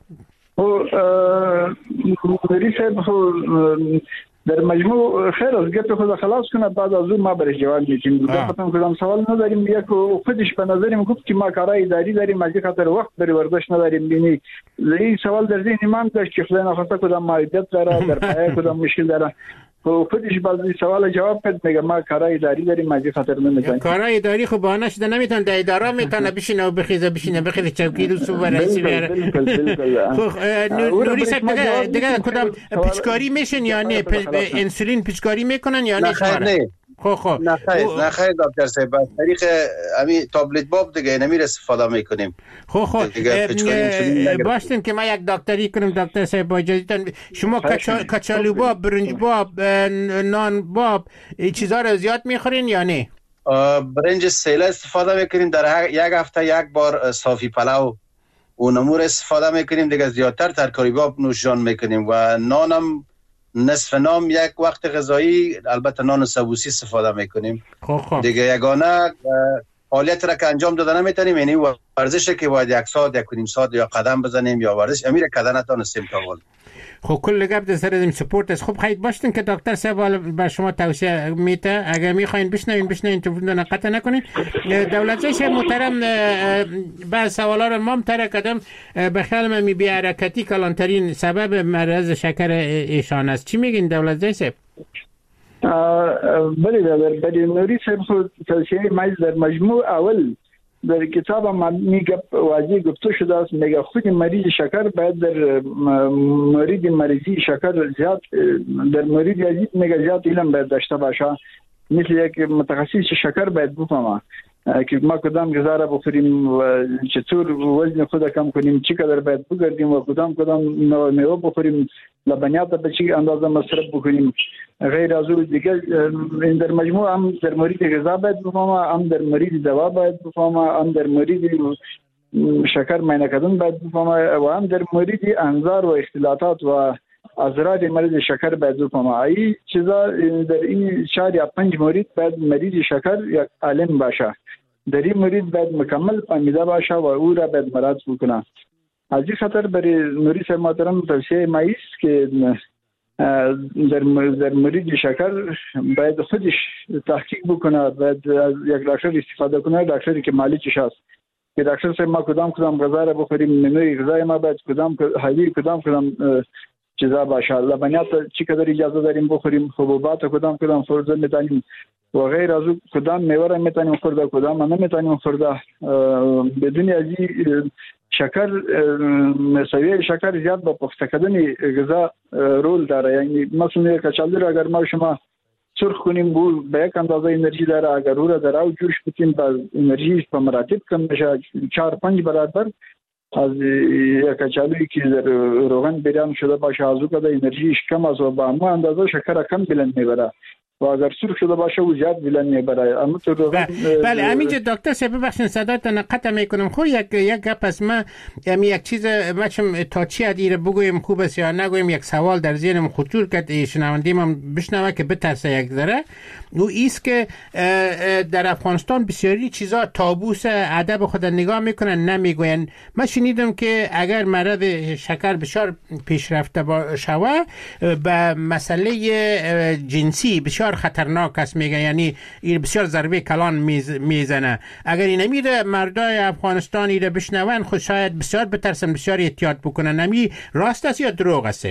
نوری صاحب در مجموع خیر از گپ خود خلاص کنه، بعد از اون ما برش جواب میدیم. ختم کردم سوال نداریم. یک خودش به نظرم گفت که ما کارای اداری داریم، از خاطر وقت برای ورزش نداریم. ببینید این سوال در ذهن من داشت که خدای نخواسته کدام معیوبیت داره، در پایه کدام مشکل داره. خودش بعد این سوال جواب کرد، میگه ما کارای اداری داریم، از خاطر نمیتونیم. کارای اداری خب بهانه شده نمیتونن، در اداره میتونه بشینه و بخیزه چوکی رو صبح رئیسی بیاره. خب نوری صاحب دیگه کدام پیچکاری میشن یا نه؟ انسولین پیچکاری میکنن یا نه؟ خب نه خیر دکتر صاحب، از طریق همین تابلت باب دیگه نمیره استفاده میکنیم. خب باشتین که ما یک دکتری کنم. دکتر صاحب با اجازهتون شما کچالو باب، برنج باب، نان باب این چیزا رو زیاد میخورین یا نه؟ برنج سیله استفاده میکنیم، در یک هفته یک بار صافی پلو و نمور استفاده میکنیم. دیگه زیادتر ترکاری باب نوشجان میکنیم و نانم نصف نام یک وقت غذایی، البته نان سبوسی استفاده میکنیم. دیگه یگانه فعالیت را که انجام داده نمیتونیم، یعنی ورزشی که باید 1 ساعت 1.5 ساعت یا قدم بزنیم یا ورزش امیر کدن نتونستیم تا حال. خب کل گپ در سر سپورت است. خب خیلی باشتین که دکتر صاحب به شما توصیه میته، اگر میخواین بشنوین تو قطع نکنین. دولت رئیس محترم بعض سوالا رو ما مطرح کردم، به خیال من بی حرکتی کلانترین سبب مرض شکر ایشان است. چی میگین دولت رئیس؟ بله نوری صاحب توصیه مایز در مجموع اول در کتاب ما میگه واضح گفته شده است، میگه خود مریض شکر باید در مریضی شکر زیاد در مریض عزیز میگه زیاد علم باید داشته باشه، مثل یک متخصص شکر باید بفهمه که ما کدام غذا را بخوریم و چطور وزن خود کم کنیم، چی قدر باید بگردیم و کدام نوع میوه بخوریم، لبنیات به چه اندازه مصرف بکنیم. غیر از اون دیگه در مجموع هم در مورد غذا باید بفهمه، هم در مورد دوا باید بفهمه، هم در مورد شکر معاینه کردن باید بفهمه و هم در مورد انظار و اختلالات و اضرار مریض شکر باید بفهمه. این چیزا در این 4 یا 5 مورد باید مریض شکر یک عالم باشه، در این مورد باید مکمل فهمیده باشه و او را باید مراعات بکنه. از این خاطر برای نوری صاحب محترم توصیه ما است که در مورد شکر باید خودش تحقیق بکنه، باید از یک دکتر استفاده کنه، دکتری که مالکش هست، که دکتر صاحب ما کدام غذا را بخوریم، منوی غذای ما باید کدام چیزا باشه، لبنیات چی قدر اجازه داریم بخوریم، حبوبات کدام فرض میتونیم و غیر از اون کدام میوه را میتونیم خورده، کدام نمیتونیم خورده. بدون از این شکر سویه شکر زیاد با پخته کردن غذا رول داره. یعنی مثلا کچالو را اگر ما شما سرخ کنیم بو به یک اندازه انرژی داره، اگر او را در او جوش بتیم با انرژی په مراتب کم بشه 4-5 برابر از یک کچالویی که در روغن بریان شده باشه از او که انرژیش کم است و با همون اندازه شکر کم بلند میبره و اگر سرخ شده باشه او زیاد بلند میبره. اما تو بله همینجا دکتر صاحب ببخشید صداتون قطع میکنم. خب یک گپ است، من یک چیز مچم تا چی ادیره بگویم خوب است یا نگویم، یک سوال در ذهنم خطور کرد شنونده من بشنوه که بترسه یک ذره. او ایست که در افغانستان بسیاری چیزا تابوس ادب خود نگاه میکنن نمیگوین. من شنیدم که اگر مرض شکر بسیار پیشرفته باشه به مسئله جنسی بسیار خطرناک است میگه، یعنی این بسیار ضربه کلان میزنه. اگر این میره مردای افغانستان ایره بشنون خود شاید بسیار بترسن، بسیار احتیاط بکنن. نمی راست است یا دروغ است؟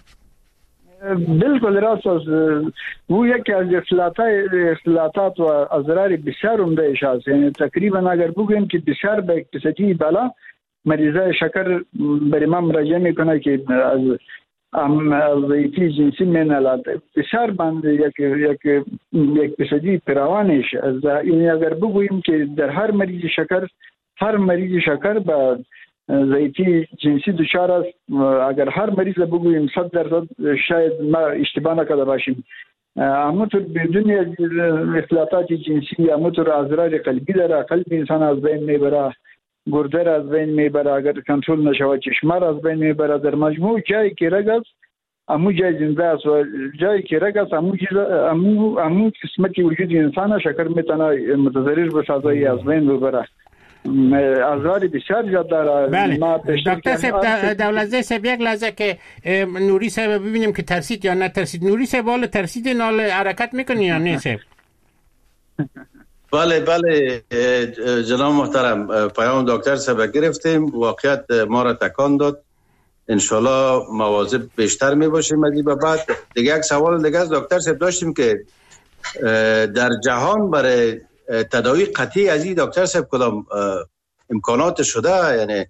بالکل راست است. او یکی از اختلالات و اضرار بسیار عمده است. یعنی تقریبا اگر بگوییم که بسیار به اقتصادی بالا مریضای شکر برای ما مراجعه میکنه که از ضعیفی جنسی منالات بسیار بند یک اقتصادی پروانش. یعنی اگر بگوییم که در هر مریض شکر با ضعیفی جنسی دچار است، اگر هر مریض بگوییم 100% شاید ما اشتباه نکرده باشیم. همونطور بدون اختلالات جنسی همونطور اضرار قلبی داره، قلب انسان از بین میبره، گرده از بین میبره، اگر کنترل نشود چشمه از بین میبره. در مجموع جایی که رگ است همو جای زنده است و جایی که رگ است همو قسمتی وجود انسان شکر میتونه متضرر بسازه از بین ببره. اضرار بسیار زیاد داره. بله دکتر صاحب دولتزای صاحب یک لحظه که نوری صاحب ببینیم که ترسید یا نه ترسید. نوری صاحب حال ترسید نال حرکت میکنی یا نه صاحب؟ بله جناب محترم پیام دکتر صاحب گرفتیم، واقعیت ما را تکان داد. انشالله مواظب بیشتر می باشیم از این به بعد. دیگه یک سوال دیگه از دکتر صاحب داشتیم که در جهان برای تداوی قطعی از این دکتر صاحب کدام امکانات شده؟ یعنی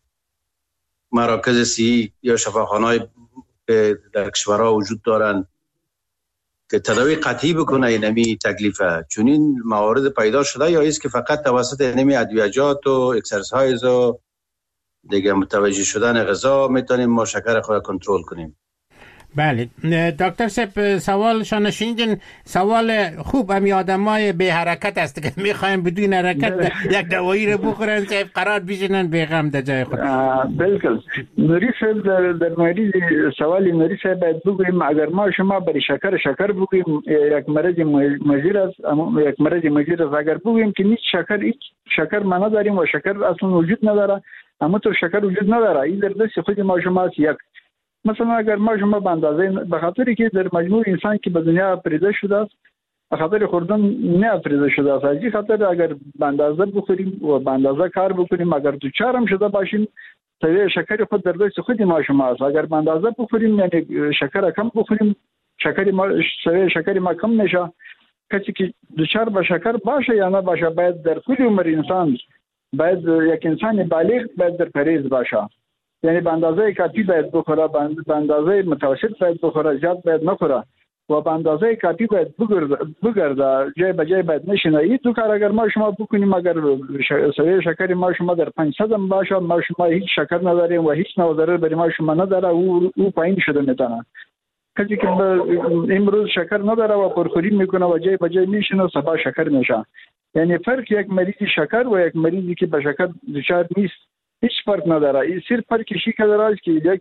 مراکز صحی یا شفاخانه‌های در کشورها وجود دارن که تداوی قطعی بکنه اینمی تکلیفه؟ چون این موارد پیدا شده یا است که فقط توسط اینمی ادویجات و اکسرسایز و دیگه متوجه شدن غذا میتونیم ما شکر خود کنترل کنیم؟ بله دکتر صاحب سوالشان شنیدین. سوال خوب همی آدمای به حرکت است که میخوایم بدون حرکت یک دوایی رو بخورن صاحب قرار بشینن بیغم در جای خود. بالکل نوری صاحب در مورد سوال نوری صاحب باید بگویم اگر ما شما برای شکر بگویم یک مرض مضر است اگر بگویم که نیست شکر ما نداریم و شکر اصلا وجود نداره، اما تو شکر وجود نداره، این در دست خود ما شما است. یک مثلا اگر ما شما به اندازه به خاطری که در مجموع انسان که به دنیا افریده شده است به خاطر خوردن نه افریده شده است، از این خاطر اگر به اندازه بخوریم و به اندازه کار بکنیم اگر دوچار هم شده باشیم سویه شکر خود در دست خود ما شما است. اگر به اندازه بخوریم یعنی شکر کم بخوریم سویه شکر ما کم میشه. کسی که دوچار به شکر باشه یا نه باشه باید در کل عمر انسان باید یک انسان بالغ باید در پرهیز باشه. یعنی به اندازه کافی باید بخوره، به اندازه متوسط باید بخوره، زیاد باید نخوره و به اندازه کافی باید بگرده، جای به جای باید نشینه. این دو کار اگر ما شما بکنیم اگر سویه شکر ما شما در 500 باشه ما شما هیچ شکر نداریم و هیچ نوع ضرر برای ما شما نداره، او پایین شده میتونه. کسی که امروز شکر نداره و پرخوری میکنه و جای به جای میشینه صبح شکر میشه. یعنی فرق یک مریض شکر و یک مریضی که به شکر دچار نیست هیچ فرق نداره. این صرف فرقی که داره که یک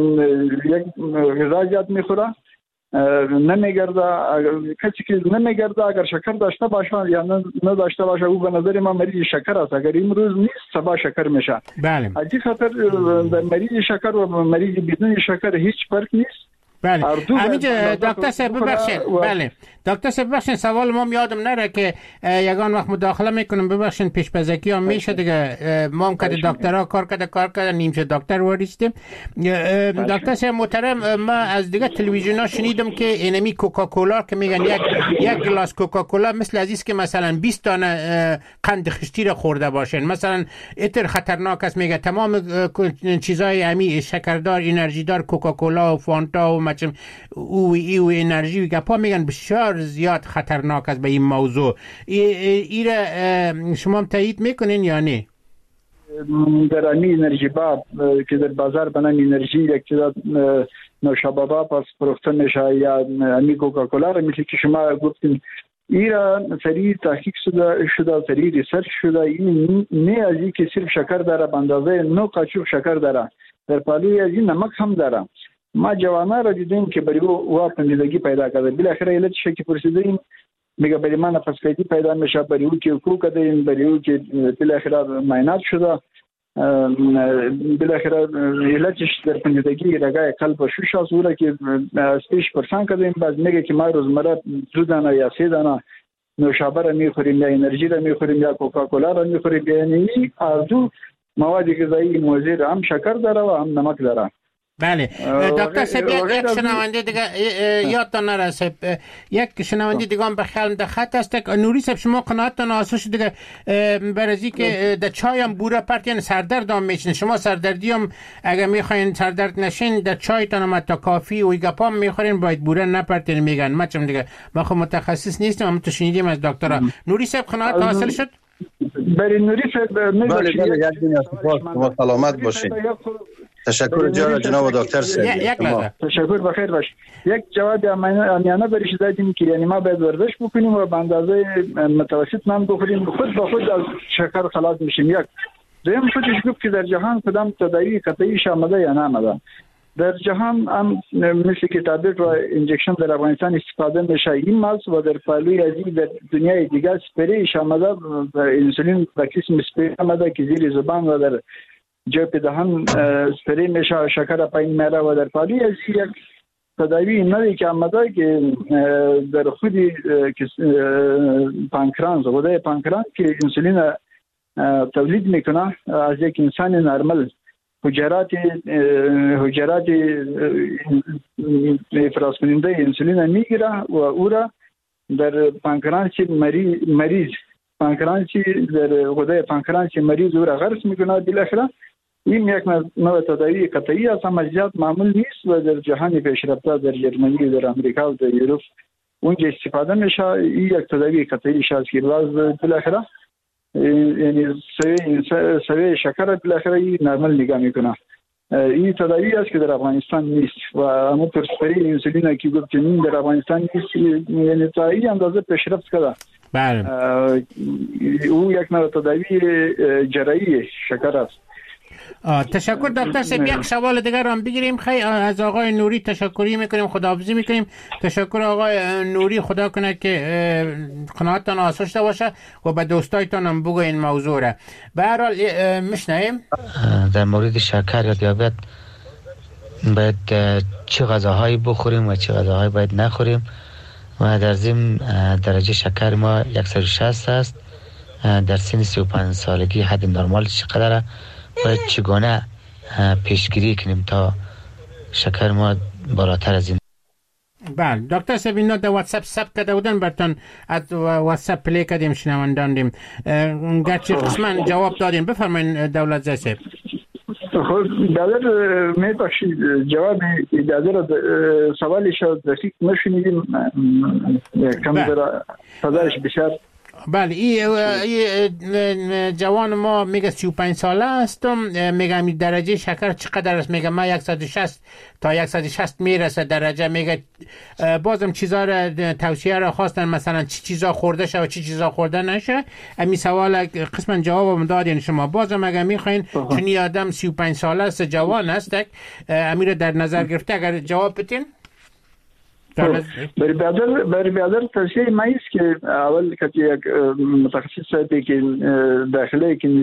غذا زیاد میخوره نمیگرده. کسی که نمیگرده اگر شکر داشته باشه یا نداشته باشه او به نظر ما مریض شکر است. اگر امروز نیست صبح شکر میشه. بله از این خاطر در مریض شکر و مریض بدون شکر هیچ فرق نیست بله همینجا دکتر صاحب ببخشید. بله دکتر صاحب ببخشید سوال ما یادم نره که یگان وقت مداخله میکنم ببخشید پیش‌پزکی ها میشه دیگه ما هم کده دکترها کار کرده نیمچه دکتر وریستیم. دکتر صاحب محترم ما از دیگه تلویزیون ها شنیدم که اینمی کوکاکولا که میگن یک گلاس کوکاکولا مثل عزیز که مثلا 20 دانه قند خشتی را خورده باشن، مثلا اتر خطرناک است. میگه تمام چیزای امی شکردار انرژی دار کوکاکولا و فانتا و مچم او انرژی و گپا میگن بسیار زیاد خطرناک است به این موضوع. شما تایید میکنین یا نه؟ در امی انرژی باب که در بازار بنام انرژی یک چیز نوشابه پس فروخته میشه یا امی کوکاکولا را میشه که شما گفتین ایرا سریع تحقیق شده سریع ریسرچ شده. این نه از این که صرف شکر داره به اندازه 9 قاچوق شکر داره، در پالوی از این نمک هم داره. ما جوانا را دیدیم که برای او پندیدگی پیدا کرده، بالاخره علت شکی پرسیدیم میگه برای ما نفس قیدی پیدا میشه، برای او که حقوق کردیم، برای او که بالاخره معاینات شده، بالاخره علتش در پندیدگی رگای قلب و شوش است. او را که استیش پرسان کردیم بعد میگه که ما روزمره 2 دانه یا 3 دانه نوشابه را میخوریم یا انرژی را میخوریم یا کوکاکولا را میخوریم، یعنی از دو مواد غذایی مضر هم شکر داره و هم نمک داره. بله دکتر صاحب یک شنونده دیگه یادتان نرسه، یک شنونده دیگه هم به خیال در خط است. نوری صاحب شما قناعتتان آسوش دیگه برازی که در چای هم بوره پرت یعنی سردرد هم میشین، شما سردردی هم اگر میخواین سردرد نشین در چایتان هم تا کافی و گپا هم میخورین باید بوره نپرتین میگن. ما چم دیگه ما خب متخصص نیستیم، اما تو شنیدیم از دکترها. نوری صاحب قناعت حاصل شد؟ برای نوری صاحب یک دنیا سپاس، سلامت باشین. تشکر جناب دکتر صاحب. تشکر بخیر باش. یک جواب امیانه برش دادیم که یعنی ما باید ورزش بکنیم و به اندازه متوسط نان بخوریم، خود به خود از شکر خلاص میشیم. یک دویم خودش گفت که در جهان کدام تداوی قطعیش آمده یا نامده. در جهان هم مثل که تابلت و انجکشن در افغانستان استفاده میشه این ماست و در پالوی ازی در دنیای دیگه سپریش آمده، انسولین به قسم سپری آمده که زیر زبان و در جوب دهان سپری میشه، شکر پایین میره و در پالوی ازی یک تداوی نوی که آمده که در خودی پانکرانس غده پانکرانس که انسولین تولید میکنه از یک انسان نرمال حجرات افراز کننده انسولین میگیره و او را در پانکرانس مریض در غده پانکرانس مریض او را غرس میکنه. بالاخره این یک نوع تداوی قطعی است، اما زیاد معمول نیست و در جهان پیشرفته در جرمنی در امریکا و در یوروپ اونجا استفاده میشه. این یک تداوی قطعی است که بالاخره یعنی سوی شکر بالاخره این نرمال نگاه میکنه. این تداوی است که در افغانستان نیست و اما پرسپری انسولین که گفتیم در افغانستان نیست، یعنی تا این اندازه پیشرفت کرده. بله او یک نوع تداوی جراحی شکر است. تشکر دکتر صاحب. یک سوال دیگر هم بگیریم. خیلی از آقای نوری تشکری میکنیم، خداحافظی میکنیم. تشکر آقای نوری، خدا کنه که قناعتتان آسوشته باشه و به دوستایتان هم بگو این موضوع را. به هر حال میشنویم در مورد شکر یا دیابت باید چه غذاهایی بخوریم و چه غذاهایی باید نخوریم و در ضمن درجه شکر ما 160 است. در سن 35 سالگی حد نرمال چقدره؟ باید چگونه پیشگیری کنیم تا شکر ما بالاتر از این؟ بله دکتر صاحب اینا در واتساپ ثبت کرده بودن براتون، از واتساپ پلی کردیم شنوندان دیم گرچه قسما جواب دادیم. بفرمایید دولت زای صاحب. خب دادر میبخشید جواب دادر سوالش دقیق نشنیدیم، کم در فضایش بسیار. بله این جوان ما میگه 35 ساله هستم، میگه می درجه شکر چقدر است؟ میگه ما 160 تا 160 میرسه درجه. میگه بازم چیزا را توصیه را خواستن مثلا چی چیزا خورده شه و چی چیزا خورده نشه. امی سوال قسما جوابم دادین شما. بازم اگه میخواین چون آدم 35 ساله است جوان است امیر در نظر گرفته اگر جواب بدین. برای بیادر توصیه ما است که اول که یک متخصص هستی که داخله که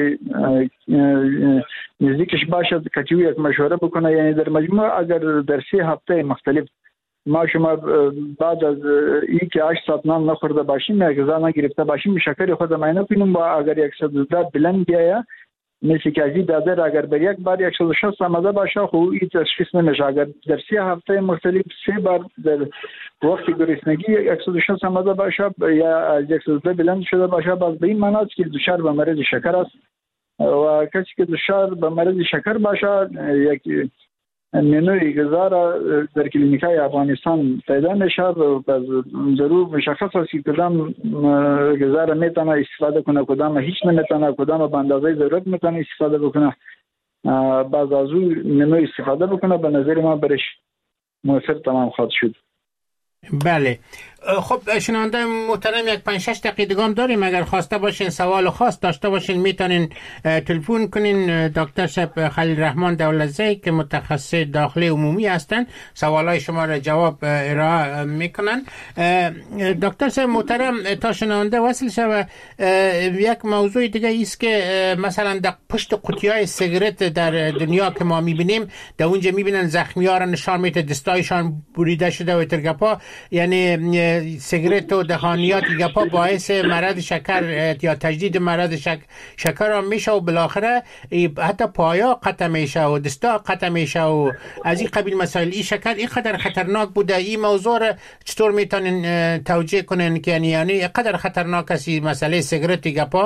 نزدیکش باشد که یک مشوره بکنه. یعنی در مجموع اگر در 3 هفته مختلف ما شما بعد از اینکه 8 ساعت نان نخورده باشیم یا غذا نگرفته باشیم شکر خود معاینه کنیم و اگر 110 بلند بیاید مثل که ازی بیادر اگر بر یک بار 160 آمده باشه خب این تشخیص نمیشه. اگر در 3 هفته مختلف 3 بار در وقت گرسنگی 160 آمده باشه یا از 110 بلند شده باشه باز به این معنی است که دچار به مرض شکر است و کسی که دچار به مرض شکر باشه یک منوی غذا را در کلینیکای افغانستان پیدا میشه و ضرور مشخص است که کدام غذا را میتونه استفاده کنه کدام هیچ نمیتونه کدام به اندازه ضرورت میتونه استفاده بکنه بعد از اون منوی استفاده بکنه. به نظر ما برش موثر تمام خواهد شد. بله خب شنونده محترم یک 5-6 دقیقه هم داریم. اگر خواسته باشین سوال خاص داشته باشین میتونین تلفن کنین دکتر صاحب خلیل رحمان دولتزی که متخصص داخلی عمومی هستن سوالای شما را جواب ارائه میکنن. دکتر صاحب محترم تا شنونده وصل شوه یک موضوع دیگه است که مثلا در پشت قوطی‌های سیگارت در دنیا که ما میبینیم در اونجا میبینن زخمی‌ها را نشان میده دستایشان بریده شده و ترگپا یعنی سیگارت و دخانیات گپا باعث مرض شکر یا تجدید مرض شکر هم میشه و بالاخره حتی پایا قطع میشه و دستا قطع میشه و از این قبیل مسائل. این شکر اینقدر خطرناک بوده این موضوع را چطور میتونین توجیه کنین که یعنی اینقدر خطرناک است مسئله سیگارت گپا؟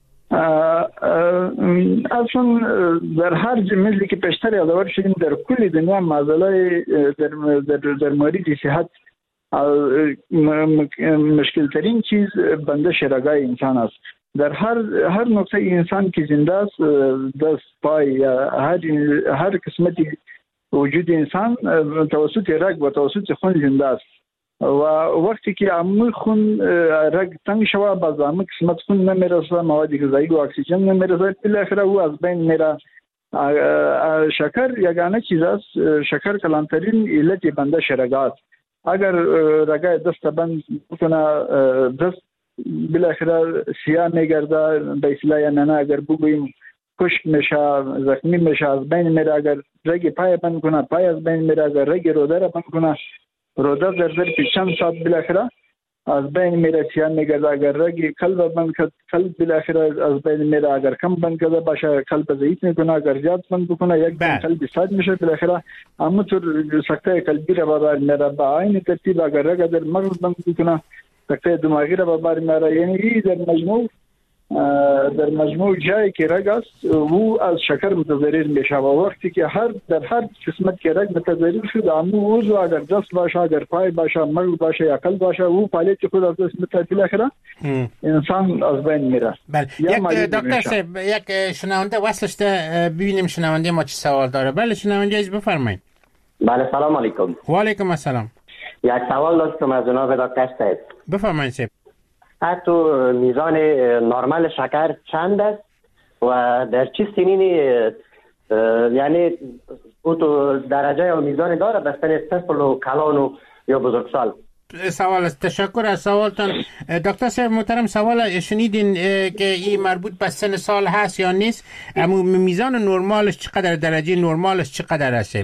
اصلا در هر مثلی که پیشتر یادآور شدیم در کل دنیا مسئله در مورد صحت مشکل ترین چیز بندش رگای انسان است. در هر نقطه انسان که زنده است دست پای یا هر قسمتی وجود انسان توسط رگ و توسط خون زنده است و وقتی که عموی خون رگ تنگ شود باز عموی قسمت خون نمیرسه مواد غذایی و اکسیژن نمیرسه بالاخره او از بین میره. شکر یگانه چیز است. شکر کلانترین علت بندش رگات. اگر رگای دست بند بکنه دست بالاخره سیاه میگرده به اصطلاح نه اگر بگوییم خشک میشه زخمی میشه از بین میره. اگر رگ پای بند کنه پای از بین میره. اگر رگ روده را بند کنه روده در ظرف چند ساعت بالاخره از بین میره سیاه میگرده. اگر رگ قلب بند کرد قلب بالاخره از بین میره. اگر کم بند کرده باشه قلب ضعیف میکنه. اگر زیاد بند بکنه یک قلب ساد میشه بالاخره همونطور سکته قلبی را بار میره. با این ترتیب اگر رگ در مغز بند بکنه سکته دماغی را بار میره. یعنی در مجموع جایی که رگ است او از شکر متضرر میشه و وقتی که در هر قسمت که رگ متضرر شد امو عضو اگر دست باشه اگر پای باشه مغز باشه یا قلب باشه او فعالیت خود از دست میده بالاخره انسان از بین میره. بله یک دکتر صاحب یک شنونده وصلش ده ببینیم شنونده ما چه سوال داره. بله شنونده از بفرمایید. بله سلام علیکم. و علیکم السلام. یک سوال داشتم از جناب دکتر صاحب. بفرمایید صاحب. تو میزان نرمال شکر چند است و در چه سنینی یعنی او تو درجه و میزان داره بستن طفل و کلان یا بزرگسال؟ سوال است. تشکر از سوالتان دکتر صاحب محترم. سوال شنیدین که این مربوط به سن سال هست یا نیست؟ اما میزان نرمالش چقدر درجه نرمالش چقدر است؟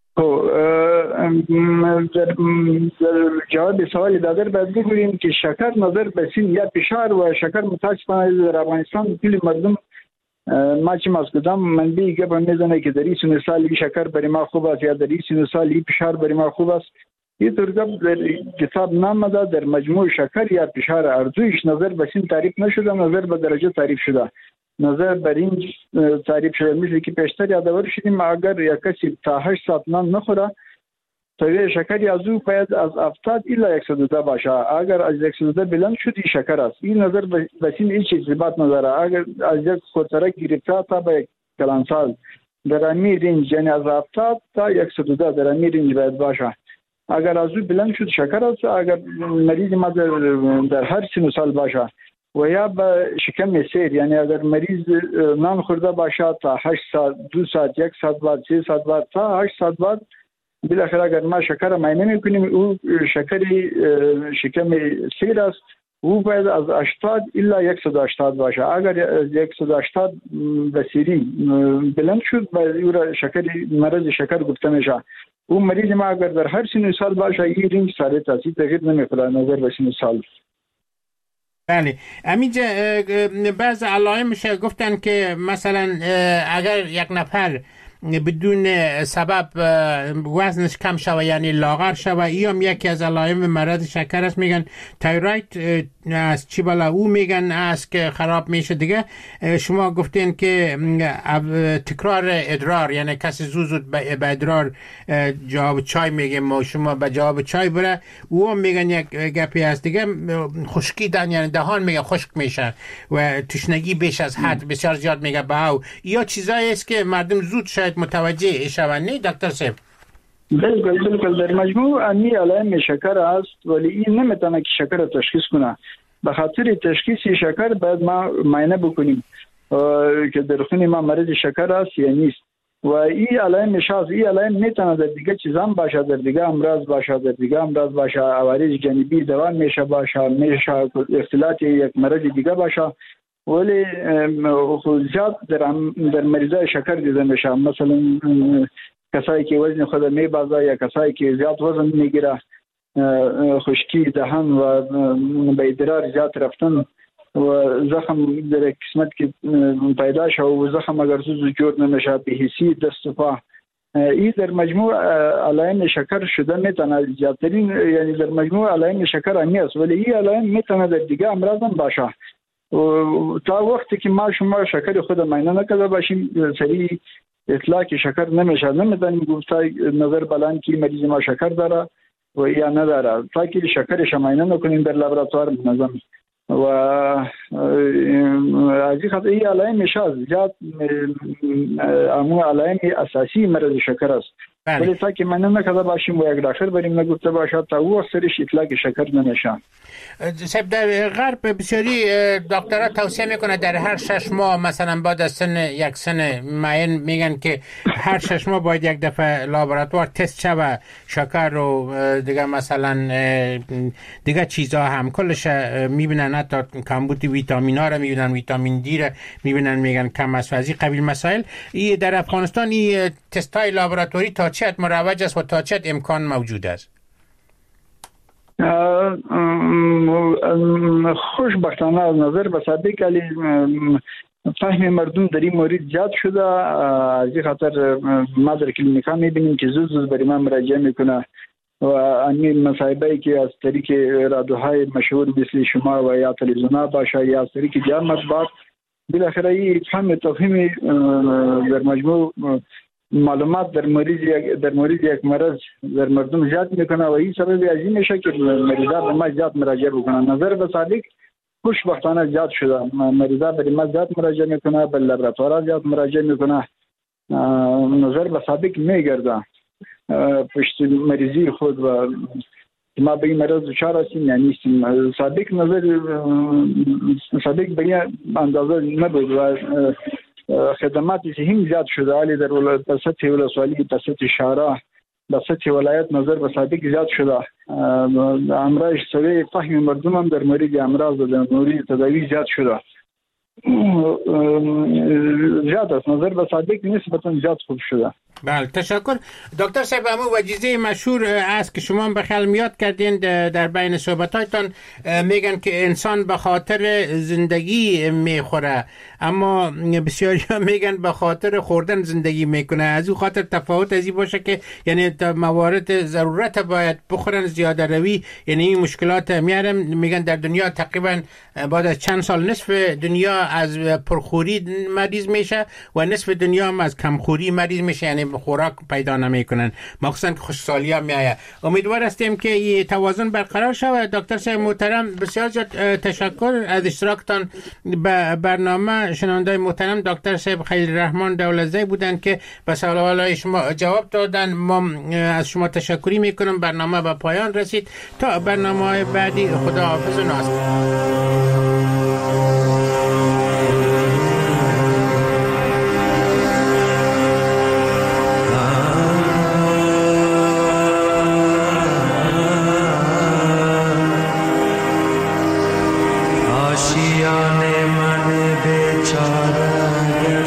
در جواب سوال دادر باید بگوییم که شکر نظر به سن یا فشار و شکر متاسفانه در افغانستان کلی مردم ما چه مسکدام منبی که به میزنه که در این سن سال شکر برای ما خوب است یا در این سن سال فشار برای ما خوب است. این طور در کتاب نامده در مجموع شکر یا فشار ارزش نظر به سن تعریف نشده نظر به درجه تعریف شده. نظر بر این تعریف شده مثل که پیشتر یادآور شدیم اگر یک کسی تا 8 ساعت نان نخوره سویه شکری از او باید از 70 الی 110 باشه. اگر از 110 بلند شد این شکر است. این نظر به سن هیچ ارتباط نداره. اگر از یک خودسرک گرفته تا به یک کلانسال در امی رنج یعنی از 70 تا 110 در امی رنج باید باشه. اگر از او بلند شد شکر است. اگر مریض ما در هر سن سال باشه و یا به شکم سیر یعنی اگر مریض نان خورده باشه تا 8 ساعت 2 ساعت 1 ساعت بعد 3 ساعت بعد تا 8 ساعت بعد بالاخره اگر ما شکر معاینه میکنیم او شکم سیر است، او باید از 80 الی 180 باشه. اگر 180 به سیری بلند شد باید او را مرض شکر گفته میشه. او مریض ما اگر در هر سن سال باشه این رنج سال تاثیر تغییر نمیکنه نظر به سن سال. بله امیجا بعض علائمش گفتن که مثلا اگر یک نفر بدون سبب وزنش کم شوه یعنی لاغر شوه، یا یکی از علائم مرض شکر است. میگن تایروید از چی بالا او میگن است که خراب میشه. دیگه شما گفتین که تکرار ادرار، یعنی کسی زود به ادرار جواب چای میگه ما شما به جواب چای بره، او میگن یک گپی است. دیگه خشکی یعنی دهان میگه خشک میشه و تشنگی بیش از حد بسیار زیاد میگه باو، یا چیزایی است که مردم زود شاید متوجه شوند. نه دکتر صاحب؟ بالکل در مجموع امی علائم شکر است، ولی این نمیتونه که شکر تشخیص کنه. به خاطر تشخیص شکر باید ما معاینه بکنیم که در خون ما مرض شکر است یا نیست. و این علائم شاذ، این علائم میتونه در دیگه چیزام باشه، در دیگه امراض باشه، عوارض جانبی دوام میشه اختلاط یک مرض دیگه باشه. ولی زیاد در مریضای شکر دیده میشه. مثلا کسایی که وزن خود میبازه یا کسایی که زیاد وزن میگیره، خشکی دهان و به ادرار زیاد رفتن و زخم در قسمت که پیدا شد و زخم اگر زود جور نمیشه، بی‌حسی دست و پا، این در مجموع علائم شکر شده میتونه زیادترین، یعنی در مجموع علائم شکر همی است. ولی این علائم میتونه در دیگه امراض هم باشه. تا وقتی که ما شما شکر خود معاینه نکرده باشیم سریع اطلاق شکر نمیشه. نمیدونیم گفته نظر بلند که مریض ما شکر داره و یا نداره تا که شکرش معاینه نکنیم در لابراتوار منظم. و از این خاطر این علائم شاذ زیاد امو علائم اساسی مرض شکر است. ولی تا که معاینه نکرده باشیم و یک دکتر بریم نگفته باشه تا او سرش اطلاق شکر نمیشه. صاحب در غرب بسیاری دکترها توصیه میکنه در هر 6 ماه مثلا بعد از یک سن معین میگن که هر 6 ماه باید یک دفعه لابراتوار تست شوه شکر رو دیگه، مثلا دیگه چیزها هم کلش میبینن، حتی کمبود ویتامین ها رو میبینن، ویتامین دی رو میبینن، میگن کم است و از این قبیل مسائل. در افغانستان این تست های لابراتوری تا چه حد مروج است و تا چه حد امکان موجود است؟ خوشبختانه از نظر به صدق علی فهم مردم در این مورد زیاد شده. از این خاطر ما در کلینیکا میبینیم که زود برای ما مراجعه میکنه و این مصاحبه‌ای که از طریق رادیوهای مشهور مثل شما و یا تلویزیون‌ها باشه یا از طریق جمع مطبوعات، بالاخره این فهم تفهیم در مجموع معلومات در مورد یک مرض در مردم زیاد میکنه و این سبب از این میشه که مریضا به ما زیاد مراجعه بکنن. نظر به صادق خوشبختانه زیاد شده، مریضا به ما زیاد مراجعه میکنه، به لابراتوار زیاد مراجعه میکنه. نظر به صادق میگرده پشت مریضی خود و ما به این مرض دچار هستیم یا نیستیم. صادق نظر صادق به این اندازه نبود و خدماتی هم زیاد شده، ولی در سطح ولسوالی، در سطح شهرها، در سطح ولایت نظر به صادق زیاد شده. امراض سوی فهم مردم هم در مورد امراض و در مورد تداوی زیاد شده. زیاد است، نظر به صادق نسبتا زیاد خوب شده. بله تشکر دکتر صاحب. اما وجیزه مشهور است که شما به خیال میاد کردین در بین صحبتایتان، میگن که انسان به خاطر زندگی میخوره، اما بسیاری ها میگن به خاطر خوردن زندگی میکنه. از اون خاطر تفاوت ازی باشه که یعنی موارد ضرورت باید بخورن، زیاده روی یعنی این مشکلات میارن. میگن در دنیا تقریبا بعد از چند سال نصف دنیا از پرخوری مریض میشه و نصف دنیا هم از کمخوری مریض میشه، یعنی خوراک پیدا نمیکنن، مخصوصا که خوشحالی ها میآید. امیدوار هستیم که این توازن برقرار شود. دکتر صاحب محترم بسیار تشکر از اشتراکتان به برنامه. شنوندای محترم دکتر صاحب خلیل‌الرحمن دولتزی بودند که به سوالات شما جواب دادن. ما از شما تشکری میکنم. برنامه به پایان رسید. تا برنامه بعدی خدا حافظ و ناصر.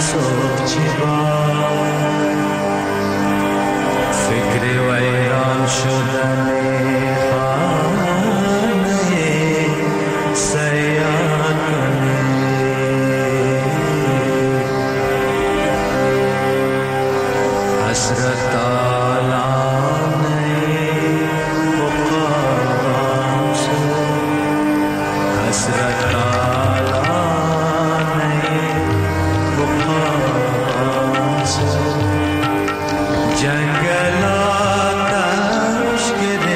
जंगल आकाश गिरे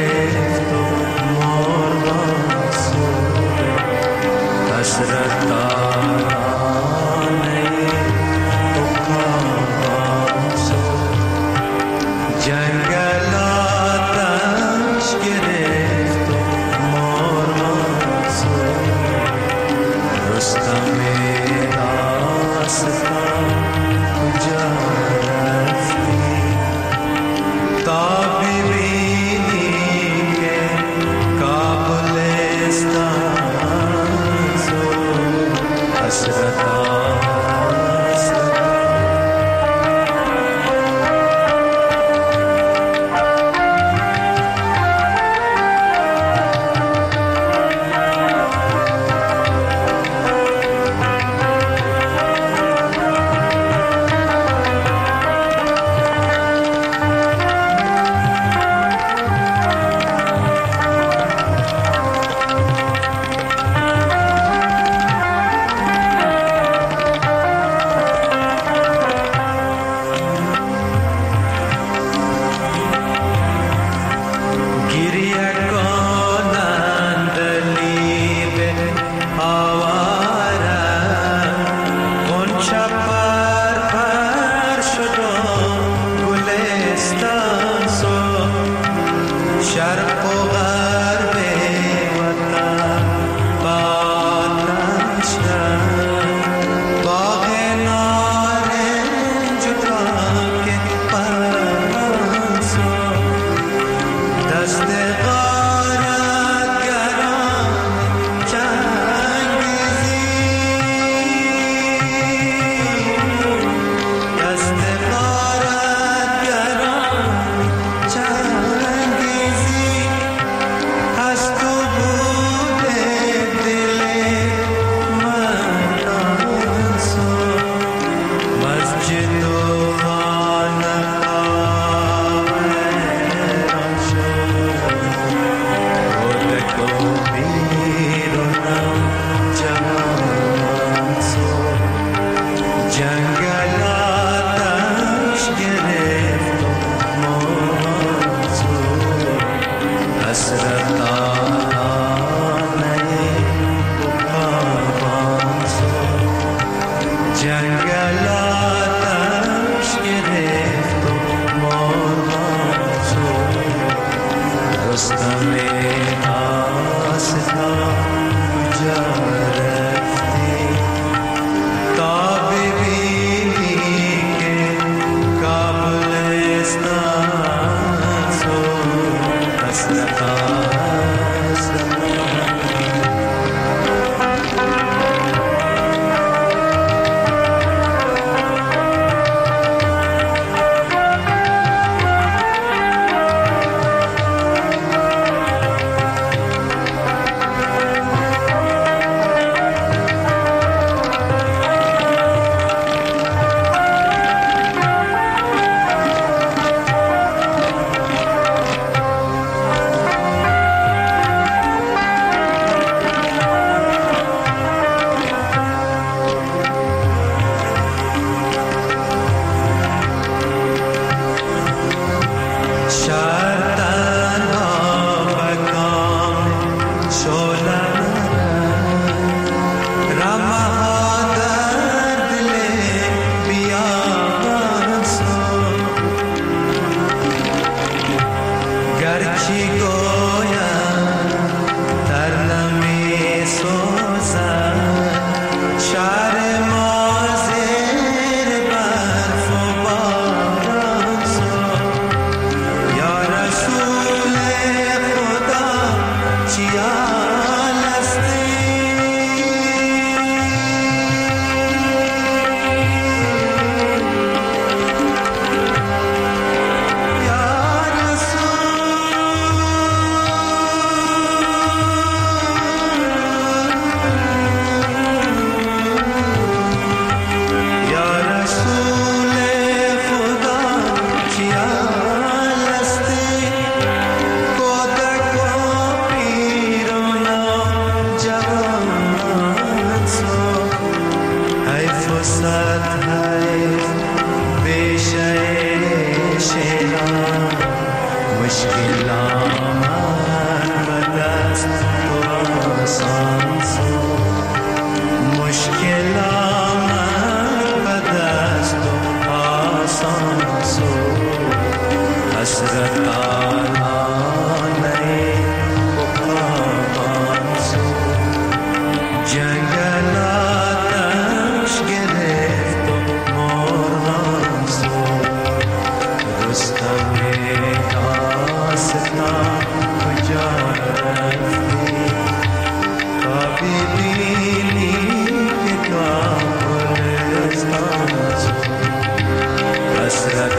حسرت